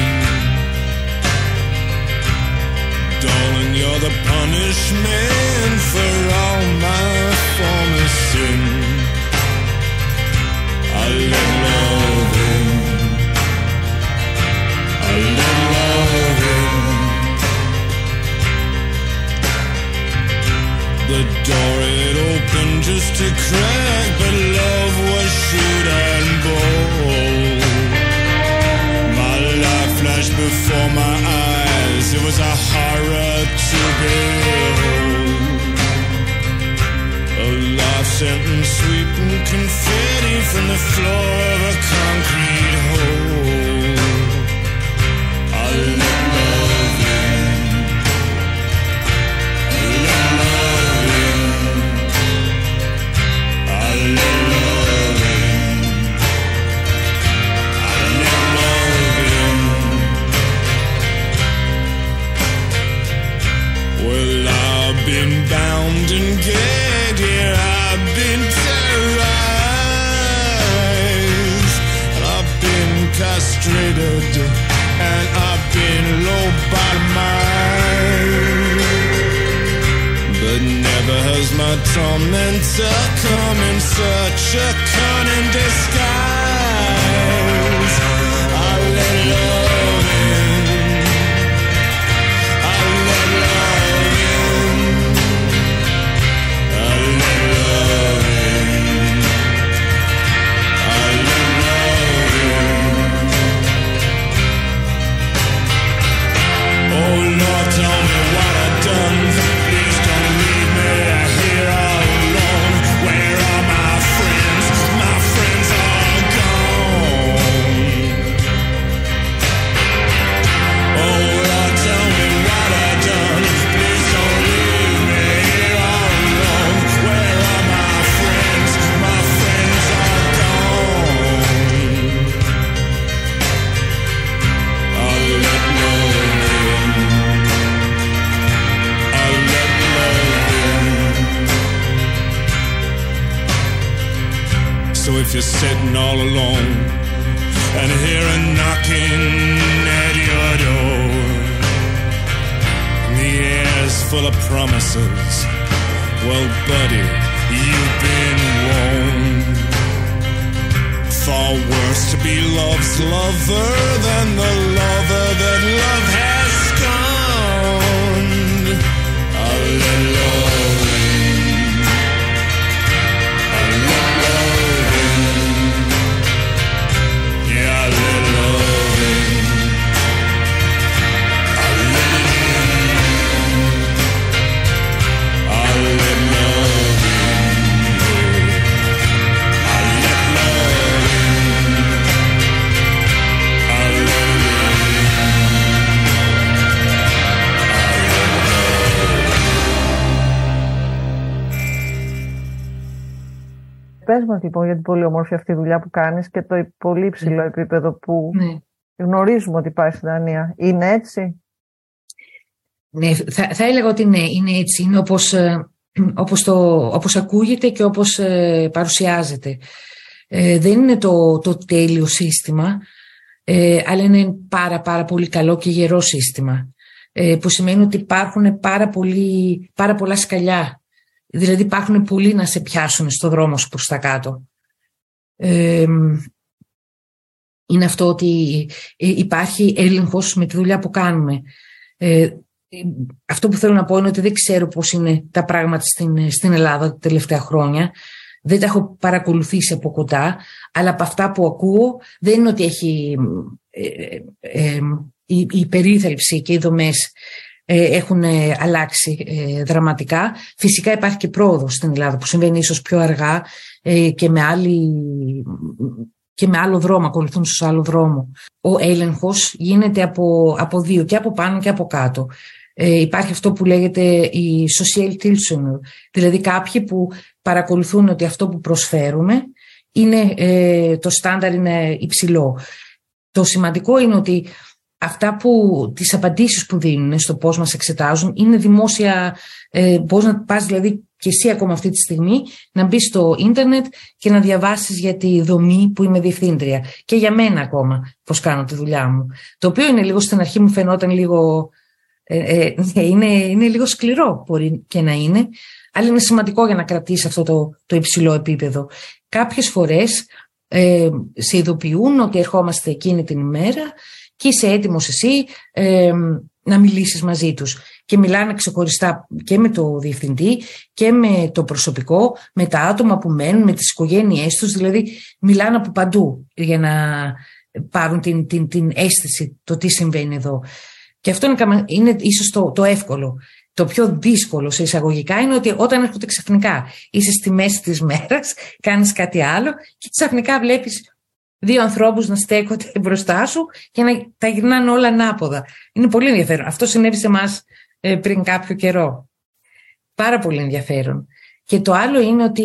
Darling, you're the punishment for all my former sin. I let love in. I let love in. The door, it opened just a crack, but love was shrewd and bold. My life flashed before my eyes, it was a horror to behold. A life sentence sweeping confetti from the floor of a concrete hole. I let love in. I let love in. I let love in. I let love in. Well, I've been bound and gagged, yeah, I've been terrorized, and I've been castrated, and I've been low-bottomized. But never has my tormentor come in such a cunning disguise. I let love in. I let love in. I let love in. I let love in. Oh Lord, tell me what I've done. Please don't leave me here all alone. Where are my friends? My friends are gone. Oh Lord, tell me what I've done. Please don't leave me here all alone. Where are my friends? My friends are gone. I let love in. I let love in. So if you're sitting all alone and hear a knocking at your door, and the air's full of promises, well, buddy, you've been warned. Far worse to be love's lover than the lover that love has scorned. I let love in. I let love in. Yeah, I let love in. I let it in. I let love in. I let love in. I let it Πες μας λοιπόν για την πολύ όμορφη αυτή δουλειά που κάνεις και το πολύ υψηλό επίπεδο που γνωρίζουμε ότι πάει στην Δανία. Είναι έτσι? Ναι, θα έλεγα ότι ναι, είναι έτσι. Είναι όπως ακούγεται και όπως παρουσιάζεται. Δεν είναι το τέλειο σύστημα, αλλά είναι πάρα πολύ καλό και γερό σύστημα, που σημαίνει ότι υπάρχουν πάρα πολλά σκαλιά. Δηλαδή υπάρχουν πολλοί να σε πιάσουν στο δρόμο σου προς τα κάτω. Είναι αυτό ότι υπάρχει έλεγχος με τη δουλειά που κάνουμε. Αυτό που θέλω να πω είναι ότι δεν ξέρω πώς είναι τα πράγματα στην Ελλάδα τα τελευταία χρόνια. Δεν τα έχω παρακολουθήσει από κοντά, αλλά από αυτά που ακούω δεν είναι ότι έχει η περίθαλψη και οι δομές έχουν αλλάξει δραματικά. Φυσικά υπάρχει και πρόοδος στην Ελλάδα που συμβαίνει ίσως πιο αργά και με άλλο δρόμο, ακολουθούν στους άλλο δρόμο. Ο έλεγχος γίνεται από δύο, και από πάνω και από κάτω. Υπάρχει αυτό που λέγεται η social tilsynur, δηλαδή κάποιοι που παρακολουθούν ότι αυτό που προσφέρουμε είναι, το στάνταρ είναι υψηλό. Το σημαντικό είναι ότι τις απαντήσεις που δίνουν στο πώς μας εξετάζουν είναι δημόσια. Πώς να πας δηλαδή και εσύ ακόμα αυτή τη στιγμή να μπεις στο ίντερνετ και να διαβάσεις για τη δομή που είμαι διευθύντρια, και για μένα ακόμα πώς κάνω τη δουλειά μου, το οποίο είναι λίγο, στην αρχή μου φαινόταν λίγο είναι λίγο σκληρό, μπορεί και να είναι, αλλά είναι σημαντικό για να κρατήσει αυτό το υψηλό επίπεδο. Κάποιες φορές σε ειδοποιούν ότι ερχόμαστε εκείνη την ημέρα και είσαι έτοιμος εσύ να μιλήσεις μαζί τους, και μιλάνε ξεχωριστά και με το διευθυντή και με το προσωπικό, με τα άτομα που μένουν, με τις οικογένειές τους, δηλαδή μιλάνε από παντού για να πάρουν την αίσθηση το τι συμβαίνει εδώ. Και αυτό είναι ίσως το εύκολο. Το πιο δύσκολο σε εισαγωγικά είναι ότι όταν έρχονται ξαφνικά, είσαι στη μέση της μέρας, κάνεις κάτι άλλο και ξαφνικά βλέπεις δύο ανθρώπους να στέκονται μπροστά σου και να τα γυρνάνε όλα ανάποδα. Είναι πολύ ενδιαφέρον. Αυτό συνέβη σε εμάς πριν κάποιο καιρό. Πάρα πολύ ενδιαφέρον. Και το άλλο είναι ότι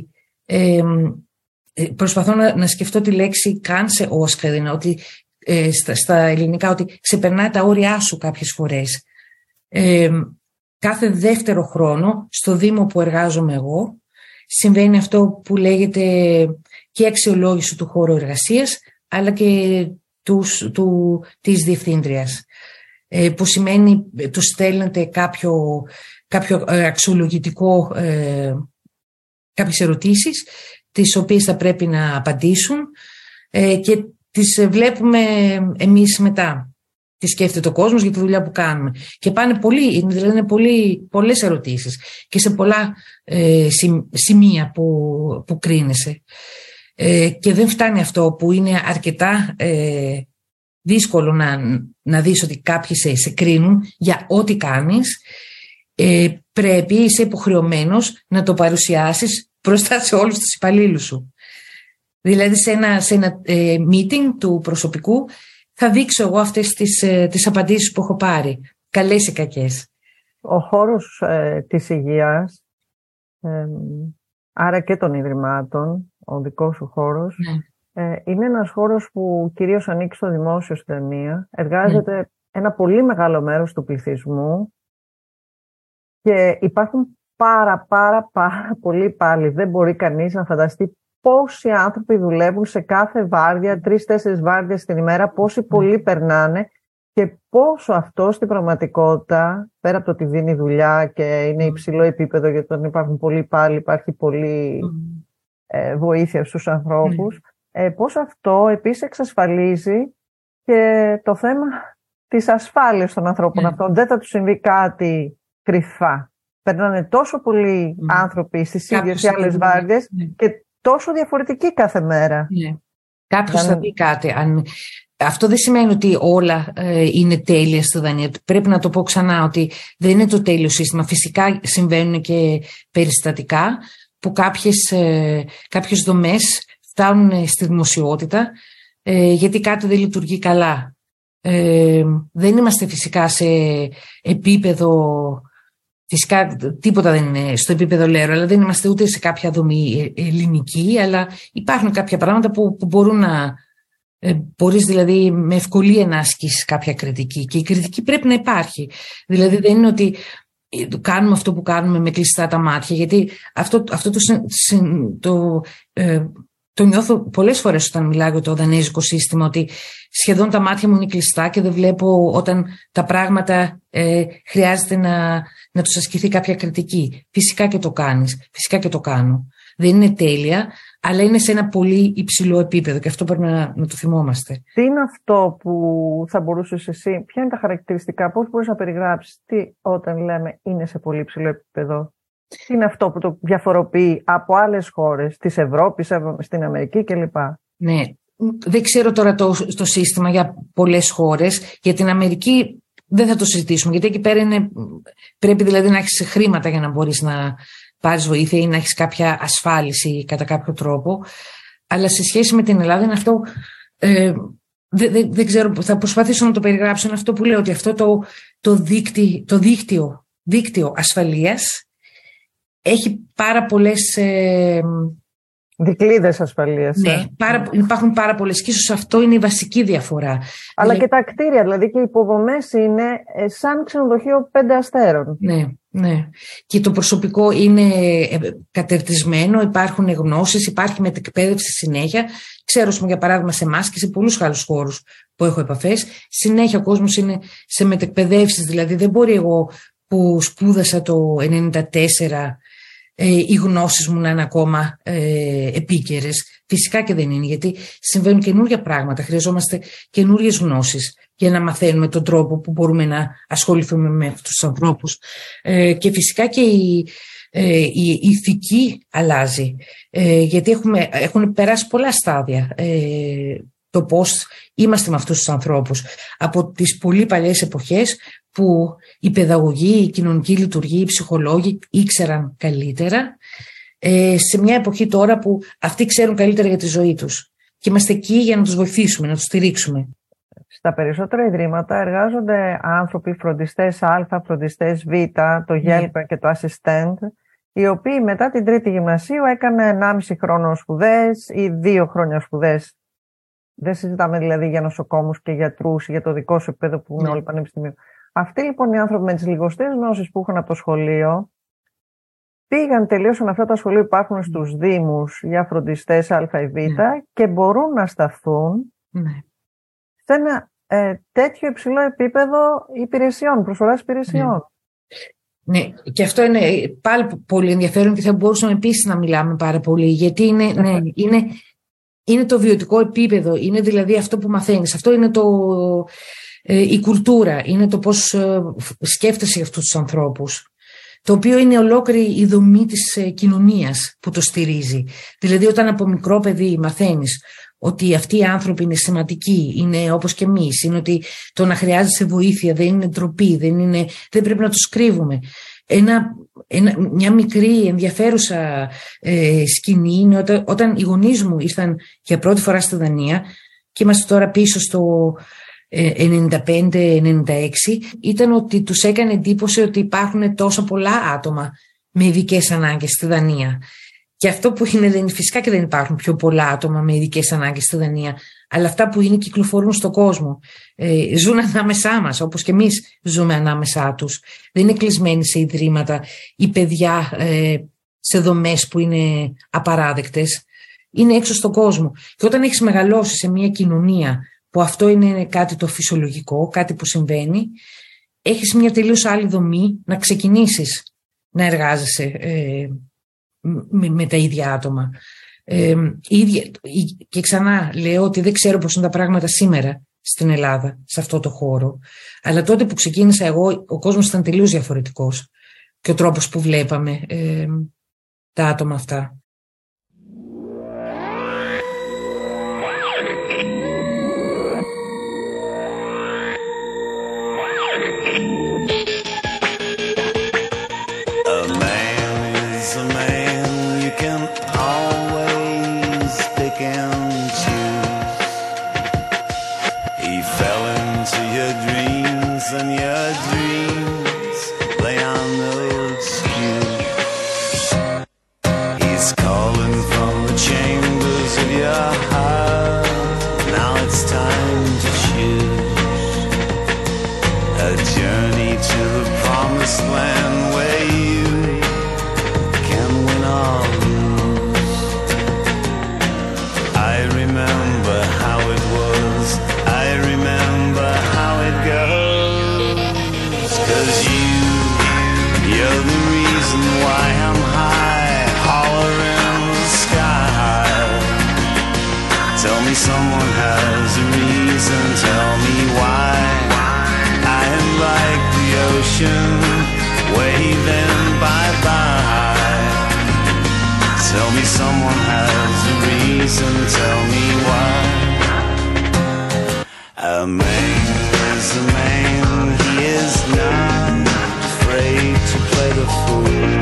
προσπαθώ να σκεφτώ τη λέξη «κάνσε όσκαδινα», ότι στα ελληνικά, ότι ξεπερνάει τα όρια σου κάποιες φορές. Κάθε δεύτερο χρόνο στο Δήμο που εργάζομαι εγώ συμβαίνει αυτό που λέγεται και αξιολόγηση του χώρου εργασίας, αλλά και της διευθύντριας, που σημαίνει τους στέλνετε κάποιο αξιολογητικό, κάποιες ερωτήσεις τις οποίες θα πρέπει να απαντήσουν, και τις βλέπουμε εμείς μετά. Τι σκέφτεται ο κόσμος για τη δουλειά που κάνουμε. Και πάνε δηλαδή είναι πολλές ερωτήσεις και σε πολλά σημεία που κρίνεσαι. Και δεν φτάνει αυτό, που είναι αρκετά δύσκολο να δεις ότι κάποιοι σε κρίνουν για ό,τι κάνεις. Πρέπει, είσαι υποχρεωμένος να το παρουσιάσεις μπροστά σε όλους τους υπαλλήλους σου. Δηλαδή σε ένα meeting του προσωπικού θα δείξω εγώ αυτές τις απαντήσεις που έχω πάρει, καλές ή κακές. Ο χώρος της υγείας, άρα και των Ιδρυμάτων, ο δικός σου χώρος, είναι ένας χώρος που κυρίως ανήκει στο δημόσιο στη Δανία. Εργάζεται ένα πολύ μεγάλο μέρος του πληθυσμού και υπάρχουν πάρα πολλοί πάλι. Δεν μπορεί κανείς να φανταστεί πόσοι άνθρωποι δουλεύουν σε κάθε βάρδια, 3-4 βάρδιες την ημέρα, πόσοι πολλοί περνάνε και πόσο αυτό στην πραγματικότητα, πέρα από το ότι δίνει δουλειά και είναι υψηλό επίπεδο, γιατί όταν υπάρχουν πολλοί πάλι υπάρχει πολλή βοήθεια στους ανθρώπους, πόσο αυτό επίσης εξασφαλίζει και το θέμα της ασφάλειας των ανθρώπων αυτών. Δεν θα τους συμβεί κάτι κρυφά. Περνάνε τόσο πολλοί άνθρωποι στις ίδιες ή άλλες βάρδιες και τόσο διαφορετική κάθε μέρα. Κάποιος θα πει κάτι. Αυτό δεν σημαίνει ότι όλα είναι τέλεια στη Δανία. Πρέπει να το πω ξανά ότι δεν είναι το τέλειο σύστημα. Φυσικά συμβαίνουν και περιστατικά που κάποιες δομές φτάνουν στη δημοσιότητα γιατί κάτι δεν λειτουργεί καλά. Δεν είμαστε φυσικά σε επίπεδο... Φυσικά τίποτα δεν είναι στο επίπεδο Λέρο, αλλά δεν είμαστε ούτε σε κάποια δομή ελληνική, αλλά υπάρχουν κάποια πράγματα που μπορούν Μπορείς δηλαδή με ευκολία να ασκήσεις κάποια κριτική, και η κριτική πρέπει να υπάρχει. Δηλαδή δεν είναι ότι κάνουμε αυτό που κάνουμε με κλειστά τα μάτια, γιατί αυτό το νιώθω πολλές φορές όταν μιλάω για το δανέζικο σύστημα, ότι σχεδόν τα μάτια μου είναι κλειστά και δεν βλέπω όταν τα πράγματα χρειάζεται να τους ασκηθεί κάποια κριτική. Φυσικά και το κάνεις, φυσικά και το κάνω. Δεν είναι τέλεια, αλλά είναι σε ένα πολύ υψηλό επίπεδο και αυτό πρέπει να το θυμόμαστε. Τι είναι αυτό που θα μπορούσες εσύ, ποια είναι τα χαρακτηριστικά, πώς μπορείς να περιγράψεις τι όταν λέμε είναι σε πολύ υψηλό επίπεδο? Τι είναι αυτό που το διαφοροποιεί από άλλες χώρες της Ευρώπης, στην Αμερική κλπ? Ναι, δεν ξέρω τώρα το σύστημα για πολλές χώρες. Για την Αμερική δεν θα το συζητήσουμε, γιατί εκεί πέρα πρέπει δηλαδή να έχεις χρήματα για να μπορείς να πάρεις βοήθεια ή να έχεις κάποια ασφάλιση κατά κάποιο τρόπο. Αλλά σε σχέση με την Ελλάδα είναι αυτό, δεν ξέρω, θα προσπαθήσω να το περιγράψω. Είναι αυτό που λέω, ότι αυτό το δίκτυο ασφαλείας έχει πάρα πολλές δικλείδες ασφαλείας. Ναι, υπάρχουν πάρα πολλές και ίσως αυτό είναι η βασική διαφορά. Αλλά και τα κτίρια, δηλαδή και οι υποδομές είναι σαν ξενοδοχείο 5 αστέρων. Ναι. Και το προσωπικό είναι κατερτισμένο, υπάρχουν γνώσεις, υπάρχει μετεκπαίδευση συνέχεια. Ξέρω, για παράδειγμα, σε εμάς και σε πολλούς άλλους χώρους που έχω επαφές, συνέχεια ο κόσμος είναι σε μετεκπαιδεύσεις. Δηλαδή δεν μπορεί εγώ που σπούδασα το 1994 οι γνώσεις μου να είναι ακόμα επίκαιρες. Φυσικά και δεν είναι, γιατί συμβαίνουν καινούργια πράγματα. Χρειαζόμαστε καινούριες γνώσεις για να μαθαίνουμε τον τρόπο που μπορούμε να ασχοληθούμε με αυτούς τους ανθρώπους. Και φυσικά και η ηθική αλλάζει, γιατί έχουν περάσει πολλά στάδια το πώς είμαστε με αυτούς τους ανθρώπους. Από τις πολύ παλιές εποχές που η παιδαγωγή, η κοινωνική λειτουργία, οι ψυχολόγοι ήξεραν καλύτερα, σε μια εποχή τώρα που αυτοί ξέρουν καλύτερα για τη ζωή τους και είμαστε εκεί για να τους βοηθήσουμε, να τους στηρίξουμε. Στα περισσότερα ιδρύματα εργάζονται άνθρωποι φροντιστές Α, φροντιστές Β, το Helper και το Assistant, οι οποίοι μετά την τρίτη γυμνασίου έκανε 1,5 χρόνο σπουδές ή 2 χρόνια σπουδές. Δεν συζητάμε δηλαδή για νοσοκόμους και γιατρούς, για το δικό σου επίπεδο που είναι όλοι πανεπιστημίου. Αυτοί λοιπόν οι άνθρωποι με τις λιγοστές γνώσεις που είχαν από το σχολείο πήγαν, τελείωσαν αυτά τα σχολεία που υπάρχουν στους δήμους για φροντιστές Α ή Β και μπορούν να σταθούν σε ένα τέτοιο υψηλό επίπεδο υπηρεσιών, προσφοράς υπηρεσιών. Ναι, και αυτό είναι πάλι πολύ ενδιαφέρον και θα μπορούσαμε επίσης να μιλάμε πάρα πολύ, γιατί είναι το βιωτικό επίπεδο, είναι δηλαδή αυτό που μαθαίνεις. Αυτό είναι η κουλτούρα, είναι το πώς σκέφτεσαι για αυτούς τους ανθρώπους. Το οποίο είναι ολόκληρη η δομή της κοινωνίας που το στηρίζει. Δηλαδή όταν από μικρό παιδί μαθαίνεις ότι αυτοί οι άνθρωποι είναι σημαντικοί, είναι όπως και εμείς, είναι ότι το να χρειάζεσαι βοήθεια δεν είναι ντροπή, δεν πρέπει να τους κρύβουμε. Μια μικρή ενδιαφέρουσα σκηνή είναι όταν οι γονείς μου ήρθαν για πρώτη φορά στη Δανία και είμαστε τώρα πίσω στο 95-96, ήταν ότι τους έκανε εντύπωση ότι υπάρχουν τόσο πολλά άτομα με ειδικές ανάγκες στη Δανία. Και αυτό που είναι, φυσικά και δεν υπάρχουν πιο πολλά άτομα με ειδικές ανάγκες στη Δανία, αλλά αυτά που είναι κυκλοφορούν στον κόσμο. Ζουν ανάμεσά μας, όπως και εμείς ζούμε ανάμεσά τους. Δεν είναι κλεισμένοι σε ιδρύματα ή παιδιά σε δομές που είναι απαράδεκτες. Είναι έξω στον κόσμο. Και όταν έχεις μεγαλώσει σε μια κοινωνία που αυτό είναι κάτι το φυσιολογικό, κάτι που συμβαίνει, έχεις μια τελείως άλλη δομή να ξεκινήσεις να εργάζεσαι με τα ίδια άτομα. Και ξανά λέω ότι δεν ξέρω πώς είναι τα πράγματα σήμερα στην Ελλάδα, σε αυτό το χώρο. Αλλά τότε που ξεκίνησα εγώ, ο κόσμος ήταν τελείως διαφορετικός και ο τρόπος που βλέπαμε τα άτομα αυτά. He's 'cause you're the reason why I'm high, hollering the sky. Tell me someone has a reason, tell me why I am like the ocean, waving bye-bye. Tell me someone has a reason, tell me why. A man is a man, he is not afraid to play the fool.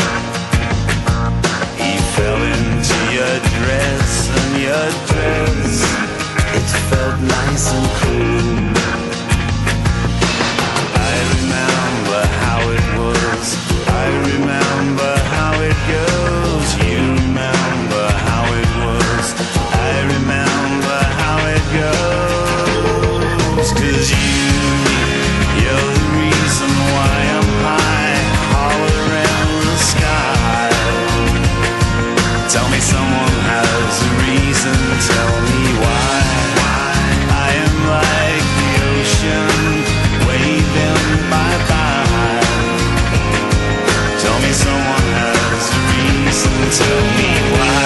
He fell into your dress, and your dress, it felt nice and cool. I remember how it was, I remember how it goes. You remember how it was, I remember how it goes. 'Cause you're the reason why I'm high, hollering the sky. Tell me someone has a reason, tell me why I am like the ocean, waving bye-bye. Tell me someone has a reason, tell me why.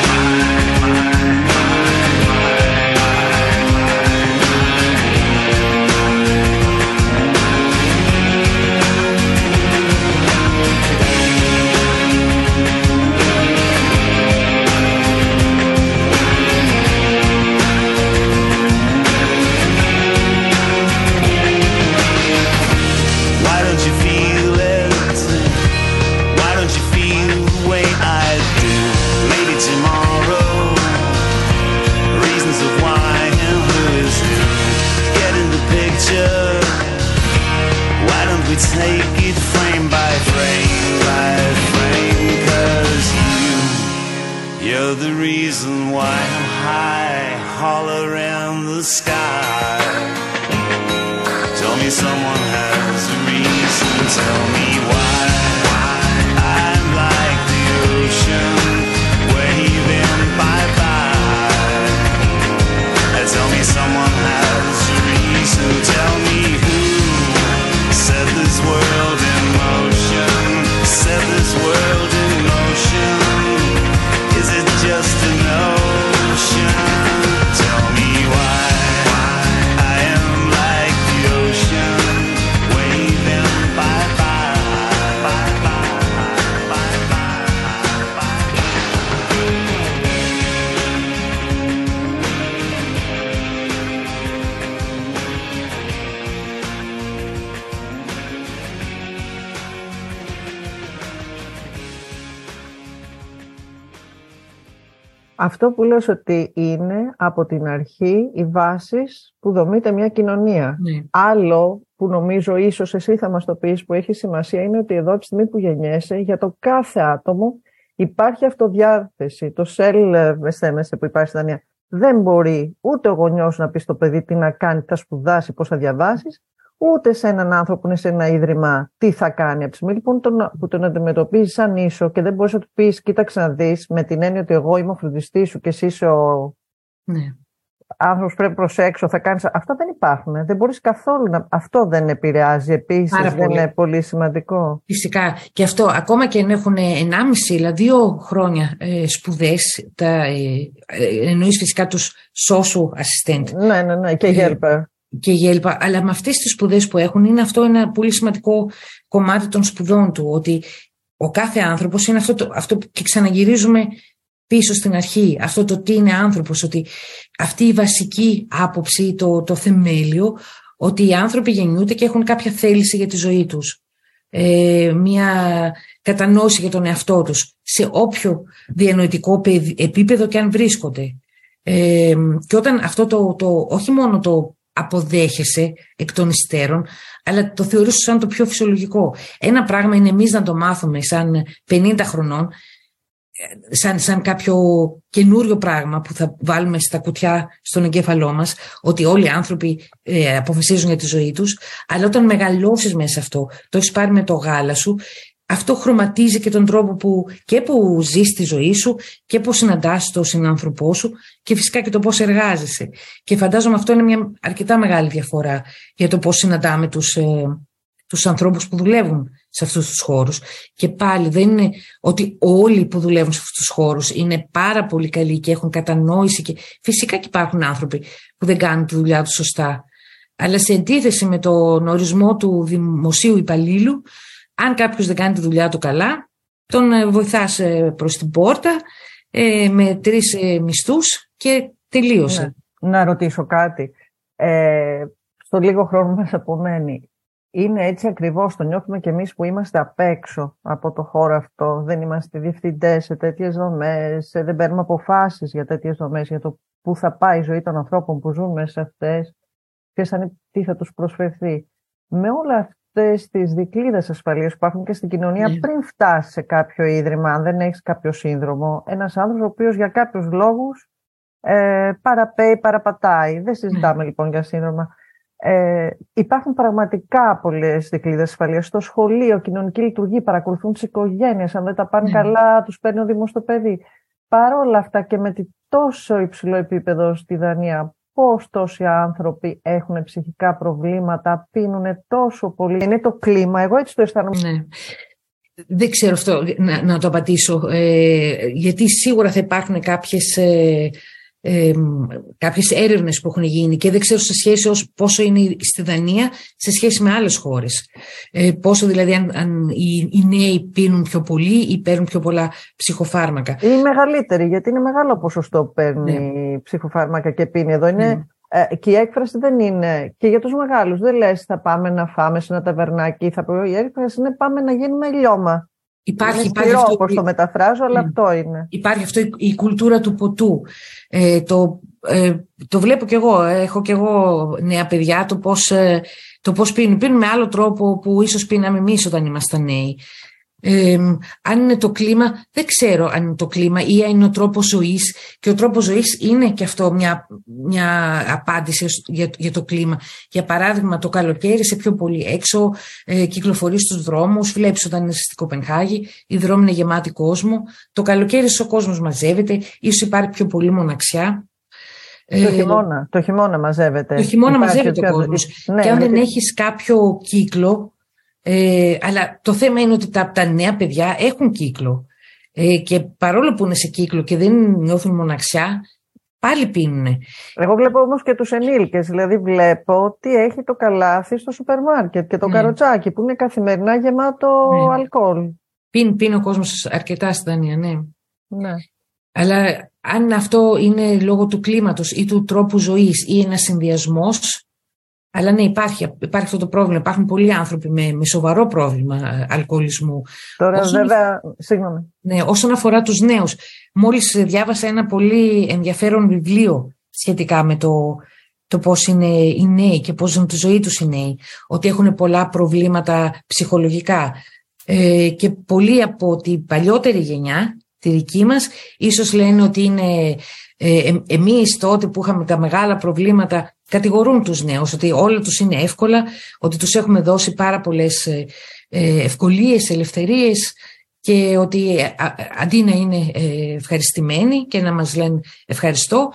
Why don't you feel it? Why don't you feel the way I do? Maybe tomorrow. Reasons of why and who is who. Get in the picture. Why don't we take it frame by frame by frame? 'Cause you're the reason why I'm high, hollering the sky. Tell me someone has a reason, tell me why I'm like the ocean, waving bye-bye. Tell me someone has a reason, tell me who set this world in motion, set this world in motion. Is it just an ocean? Tell me why I am like the ocean, waving bye-bye, bye-bye, bye-bye, bye-bye. Αυτό που λες ότι είναι από την αρχή οι βάσεις που δομείται μια κοινωνία. Ναι. Άλλο που νομίζω ίσως εσύ θα μας το πεις που έχει σημασία είναι ότι εδώ από τη στιγμή που γεννιέσαι για το κάθε άτομο υπάρχει αυτοδιάθεση. Το self-esteem που υπάρχει στην Δανία δεν μπορεί ούτε ο γονιός να πει στο παιδί τι να κάνει, τι θα σπουδάσει, πώς θα διαβάσεις, ούτε σε έναν άνθρωπο που είναι σε ένα ίδρυμα τι θα κάνει. Από τη στιγμή λοιπόν που τον αντιμετωπίζεις σαν ίσο και δεν μπορείς να του πεις κοίταξε να δεις με την έννοια ότι εγώ είμαι ο φροντιστής σου και εσύ είσαι ο άνθρωπος πρέπει να προσέξω, θα κάνεις. Αυτά δεν υπάρχουν. Δεν μπορείς καθόλου να. Αυτό δεν επηρεάζει επίσης, δεν είναι πολύ σημαντικό. Φυσικά. Και αυτό, ακόμα και αν έχουν 1,5 δηλαδή 2 χρόνια σπουδές, εννοείς φυσικά τους social assistant. Ναι, και helper. Και γέλπα, αλλά με αυτές τις σπουδές που έχουν είναι αυτό ένα πολύ σημαντικό κομμάτι των σπουδών του, ότι ο κάθε άνθρωπος είναι αυτό και ξαναγυρίζουμε πίσω στην αρχή, αυτό το τι είναι άνθρωπος, ότι αυτή η βασική άποψη, το θεμέλιο, ότι οι άνθρωποι γεννιούνται και έχουν κάποια θέληση για τη ζωή τους, μια κατανόηση για τον εαυτό τους, σε όποιο διανοητικό επίπεδο και αν βρίσκονται. Και όταν αυτό όχι μόνο το αποδέχεσαι εκ των υστέρων, αλλά το θεωρείς σαν το πιο φυσιολογικό. Ένα πράγμα είναι εμείς να το μάθουμε σαν 50 χρονών, σαν κάποιο καινούριο πράγμα που θα βάλουμε στα κουτιά στον εγκέφαλό μας, ότι όλοι οι άνθρωποι αποφασίζουν για τη ζωή τους, αλλά όταν μεγαλώσεις μέσα αυτό, το έχεις πάρει με το γάλα σου, αυτό χρωματίζει και τον τρόπο που ζεις τη ζωή σου και πώς συναντάς τον συνάνθρωπό σου και φυσικά και το πώς εργάζεσαι. Και φαντάζομαι αυτό είναι μια αρκετά μεγάλη διαφορά για το πώς συναντάμε τους τους ανθρώπους που δουλεύουν σε αυτούς τους χώρους. Και πάλι δεν είναι ότι όλοι που δουλεύουν σε αυτούς τους χώρους είναι πάρα πολύ καλοί και έχουν κατανόηση, και φυσικά και υπάρχουν άνθρωποι που δεν κάνουν τη δουλειά τους σωστά. Αλλά σε αντίθεση με τον ορισμό του δημοσίου υπαλλήλου, αν κάποιος δεν κάνει τη δουλειά του καλά, τον βοηθάς προς την πόρτα με 3 μισθούς και τελείωσε. Ναι. Να ρωτήσω κάτι. Στο λίγο χρόνο μας απομένει, είναι έτσι ακριβώς, το νιώθουμε και εμείς που είμαστε απ' έξω από το χώρο αυτό, δεν είμαστε διευθυντές σε τέτοιες δομές, δεν παίρνουμε αποφάσεις για τέτοιες δομές, για το πού θα πάει η ζωή των ανθρώπων που ζουν μέσα σε αυτές, τι θα τους προσφερθεί. Με όλα αυτές τις δικλείδες ασφαλείας που υπάρχουν και στην κοινωνία, πριν φτάσει σε κάποιο ίδρυμα, αν δεν έχεις κάποιο σύνδρομο, ένας άνθρωπος ο οποίος για κάποιους λόγους παραπέει, παραπατάει. Δεν συζητάμε λοιπόν για σύνδρομα. Υπάρχουν πραγματικά πολλές δικλείδες ασφαλείας. Στο σχολείο, κοινωνική λειτουργία, παρακολουθούν τις οικογένειες. Αν δεν τα πάνε καλά, τους παίρνει ο Δήμος στο παιδί. Παρ' όλα αυτά και με τόσο υψηλό επίπεδο στη Δανία, πώς τόσοι άνθρωποι έχουν ψυχικά προβλήματα, πίνουν τόσο πολύ. Είναι το κλίμα, εγώ έτσι το αισθάνομαι. Ναι. Δεν ξέρω αυτό να το απαντήσω, γιατί σίγουρα θα υπάρχουν κάποιες έρευνες που έχουν γίνει και δεν ξέρω σε σχέση πόσο είναι στη Δανία σε σχέση με άλλες χώρες. Πόσο δηλαδή αν οι νέοι πίνουν πιο πολύ ή παίρνουν πιο πολλά ψυχοφάρμακα. Είναι μεγαλύτερη, γιατί είναι μεγάλο ποσοστό που παίρνει ψυχοφάρμακα και πίνει. Εδώ είναι, και η έκφραση δεν είναι, και για τους μεγάλους δεν λες θα πάμε να φάμε σε ένα ταβερνάκι, η έκφραση είναι πάμε να γίνουμε λιώμα. Υπάρχει αυτό, όπως το μεταφράζω, αλλά αυτό είναι. Υπάρχει αυτό η κουλτούρα του ποτού. Το βλέπω κι εγώ. Έχω κι εγώ νέα παιδιά, το πώς πίνουν. Πίνουν με άλλο τρόπο που ίσως πίναμε εμείς όταν ήμασταν νέοι. Αν είναι το κλίμα, δεν ξέρω αν είναι το κλίμα ή αν είναι ο τρόπος ζωής, και ο τρόπος ζωής είναι και αυτό μια απάντηση για το κλίμα. Για παράδειγμα, το καλοκαίρι είσαι πιο πολύ έξω, κυκλοφορείς στους δρόμους, βλέπεις όταν είσαι στην Κοπενχάγη, οι δρόμοι είναι γεμάτοι κόσμο, το καλοκαίρι ο κόσμος μαζεύεται, ίσως υπάρχει πιο πολύ μοναξιά. Το χειμώνα μαζεύεται. Το χειμώνα μαζεύεται ο κόσμος. Ναι, και αν δεν έχεις κάποιο κύκλο, αλλά το θέμα είναι ότι τα νέα παιδιά έχουν κύκλο, και παρόλο που είναι σε κύκλο και δεν νιώθουν μοναξιά, πάλι πίνουνε. Εγώ βλέπω όμως και τους ενήλικες, δηλαδή βλέπω ότι έχει το καλάθι στο σούπερ μάρκετ και το καροτσάκι που είναι καθημερινά γεμάτο αλκοόλ. Πίνει ο κόσμος αρκετά στη Δανία, ναι. Αλλά αν αυτό είναι λόγω του κλίματος ή του τρόπου ζωής ή ένας συνδυασμός. Αλλά ναι, υπάρχει αυτό το πρόβλημα. Υπάρχουν πολλοί άνθρωποι με σοβαρό πρόβλημα αλκοολισμού. Τώρα βέβαια, συγγνώμη. Ναι, όσον αφορά τους νέους, μόλις διάβασα ένα πολύ ενδιαφέρον βιβλίο σχετικά με το πώς είναι οι νέοι και πώς ζουν τη ζωή τους οι νέοι. Ότι έχουν πολλά προβλήματα ψυχολογικά. Και πολλοί από την παλιότερη γενιά, τη δική μας, ίσως λένε ότι είναι εμείς τότε που είχαμε τα μεγάλα προβλήματα, κατηγορούν τους νέους ότι όλα τους είναι εύκολα, ότι τους έχουμε δώσει πάρα πολλές ευκολίες, ελευθερίες, και ότι αντί να είναι ευχαριστημένοι και να μας λένε ευχαριστώ,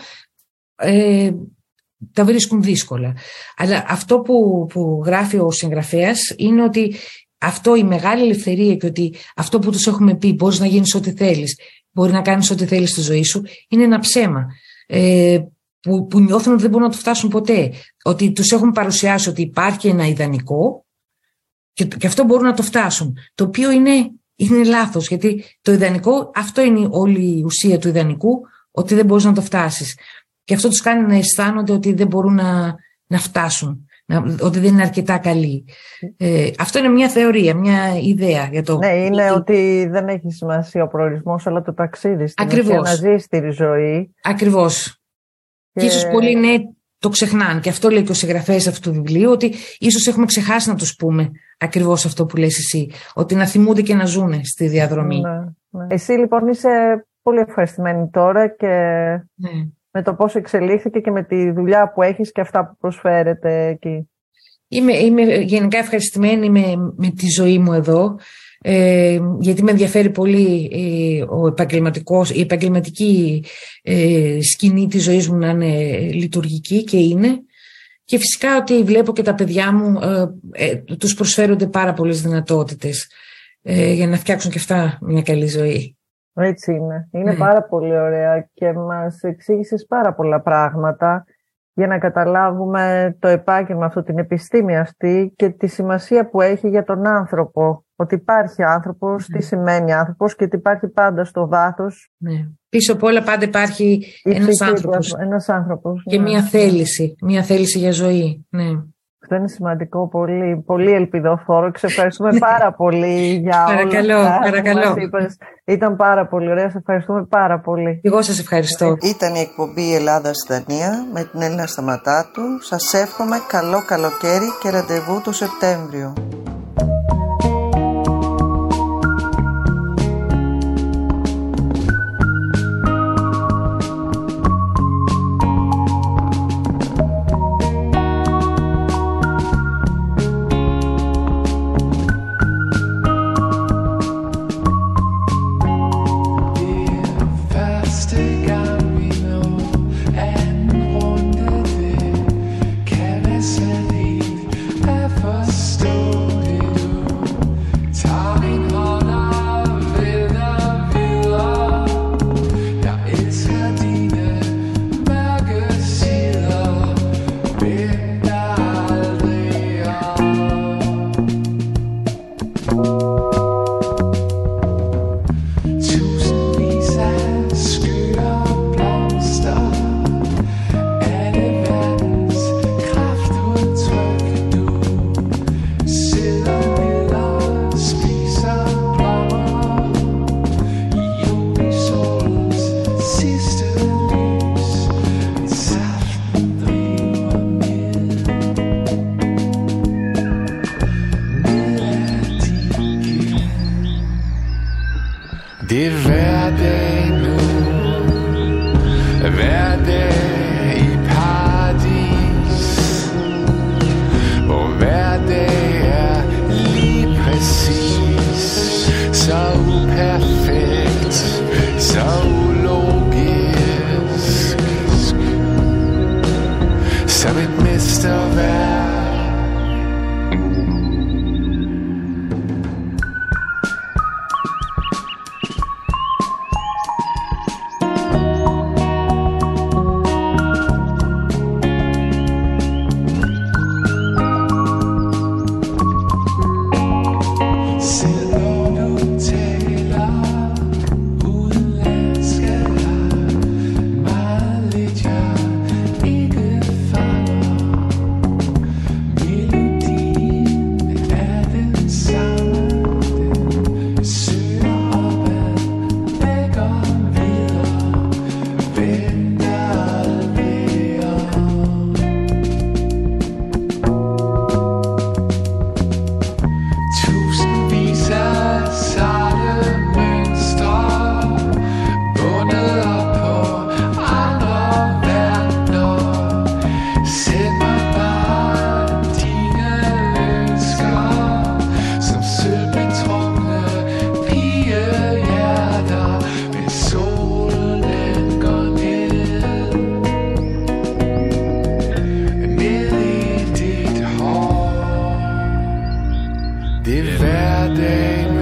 τα βρίσκουν δύσκολα. Αλλά αυτό που γράφει ο συγγραφέας είναι ότι αυτό, η μεγάλη ελευθερία, και ότι αυτό που τους έχουμε πει, μπορείς να γίνεις ό,τι θέλεις, μπορεί να κάνεις ό,τι θέλεις στη ζωή σου, είναι ένα ψέμα που νιώθουν ότι δεν μπορούν να το φτάσουν ποτέ. Ότι τους έχουν παρουσιάσει ότι υπάρχει ένα ιδανικό και αυτό μπορούν να το φτάσουν. Το οποίο είναι λάθος, γιατί το ιδανικό, αυτό είναι όλη η ουσία του ιδανικού, ότι δεν μπορείς να το φτάσεις. Και αυτό τους κάνει να αισθάνονται ότι δεν μπορούν να φτάσουν, ότι δεν είναι αρκετά καλοί. Αυτό είναι μια θεωρία, μια ιδέα για το. Ναι, είναι ότι δεν έχει σημασία ο προορισμός, αλλά το ταξίδι. Ακριβώς. Να ζεις τη ζωή. Ακριβώς. Και ίσως πολλοί νέοι το ξεχνάνε. Και αυτό λέει και ο συγγραφέας αυτού του βιβλίου, ότι ίσως έχουμε ξεχάσει να τους πούμε ακριβώς αυτό που λες εσύ. Ότι να θυμούνται και να ζουνε στη διαδρομή. Ναι. Εσύ λοιπόν είσαι πολύ ευχαριστημένη τώρα και με το πώς εξελίχθηκε και με τη δουλειά που έχεις και αυτά που προσφέρετε εκεί. Είμαι γενικά ευχαριστημένη με τη ζωή μου εδώ, γιατί με ενδιαφέρει πολύ η επαγγελματική σκηνή της ζωής μου να είναι λειτουργική, και είναι. Και φυσικά ότι βλέπω και τα παιδιά μου, τους προσφέρονται πάρα πολλές δυνατότητες για να φτιάξουν και αυτά μια καλή ζωή. Έτσι είναι. Είναι πάρα πολύ ωραία και μας εξήγησες πάρα πολλά πράγματα για να καταλάβουμε το επάγγελμα αυτό, την επιστήμη αυτή και τη σημασία που έχει για τον άνθρωπο. Ότι υπάρχει άνθρωπος, τι σημαίνει άνθρωπος και ότι υπάρχει πάντα στο βάθος. Ναι. Πίσω απ' όλα πάντα υπάρχει ένας άνθρωπος. Και μια θέληση για ζωή. Ναι. Αυτό είναι σημαντικό, πολύ, πολύ ελπιδοφόρο. Σε ευχαριστούμε πάρα πολύ για όλα αυτά που μας είπες. Ήταν πάρα πολύ ωραία, σε ευχαριστούμε πάρα πολύ. Εγώ σας ευχαριστώ. Ήταν η εκπομπή Ελλάδα-Δανία με την Έλληνα Σταματάτου. Σας εύχομαι καλό καλοκαίρι και ραντεβού το Σεπτέμβριο. Det er hverdag nu, hverdag i paradis, hvor hverdag er lige præcis, så uperfekt, så ulogisk, som et mesterværk. Det er hverdag.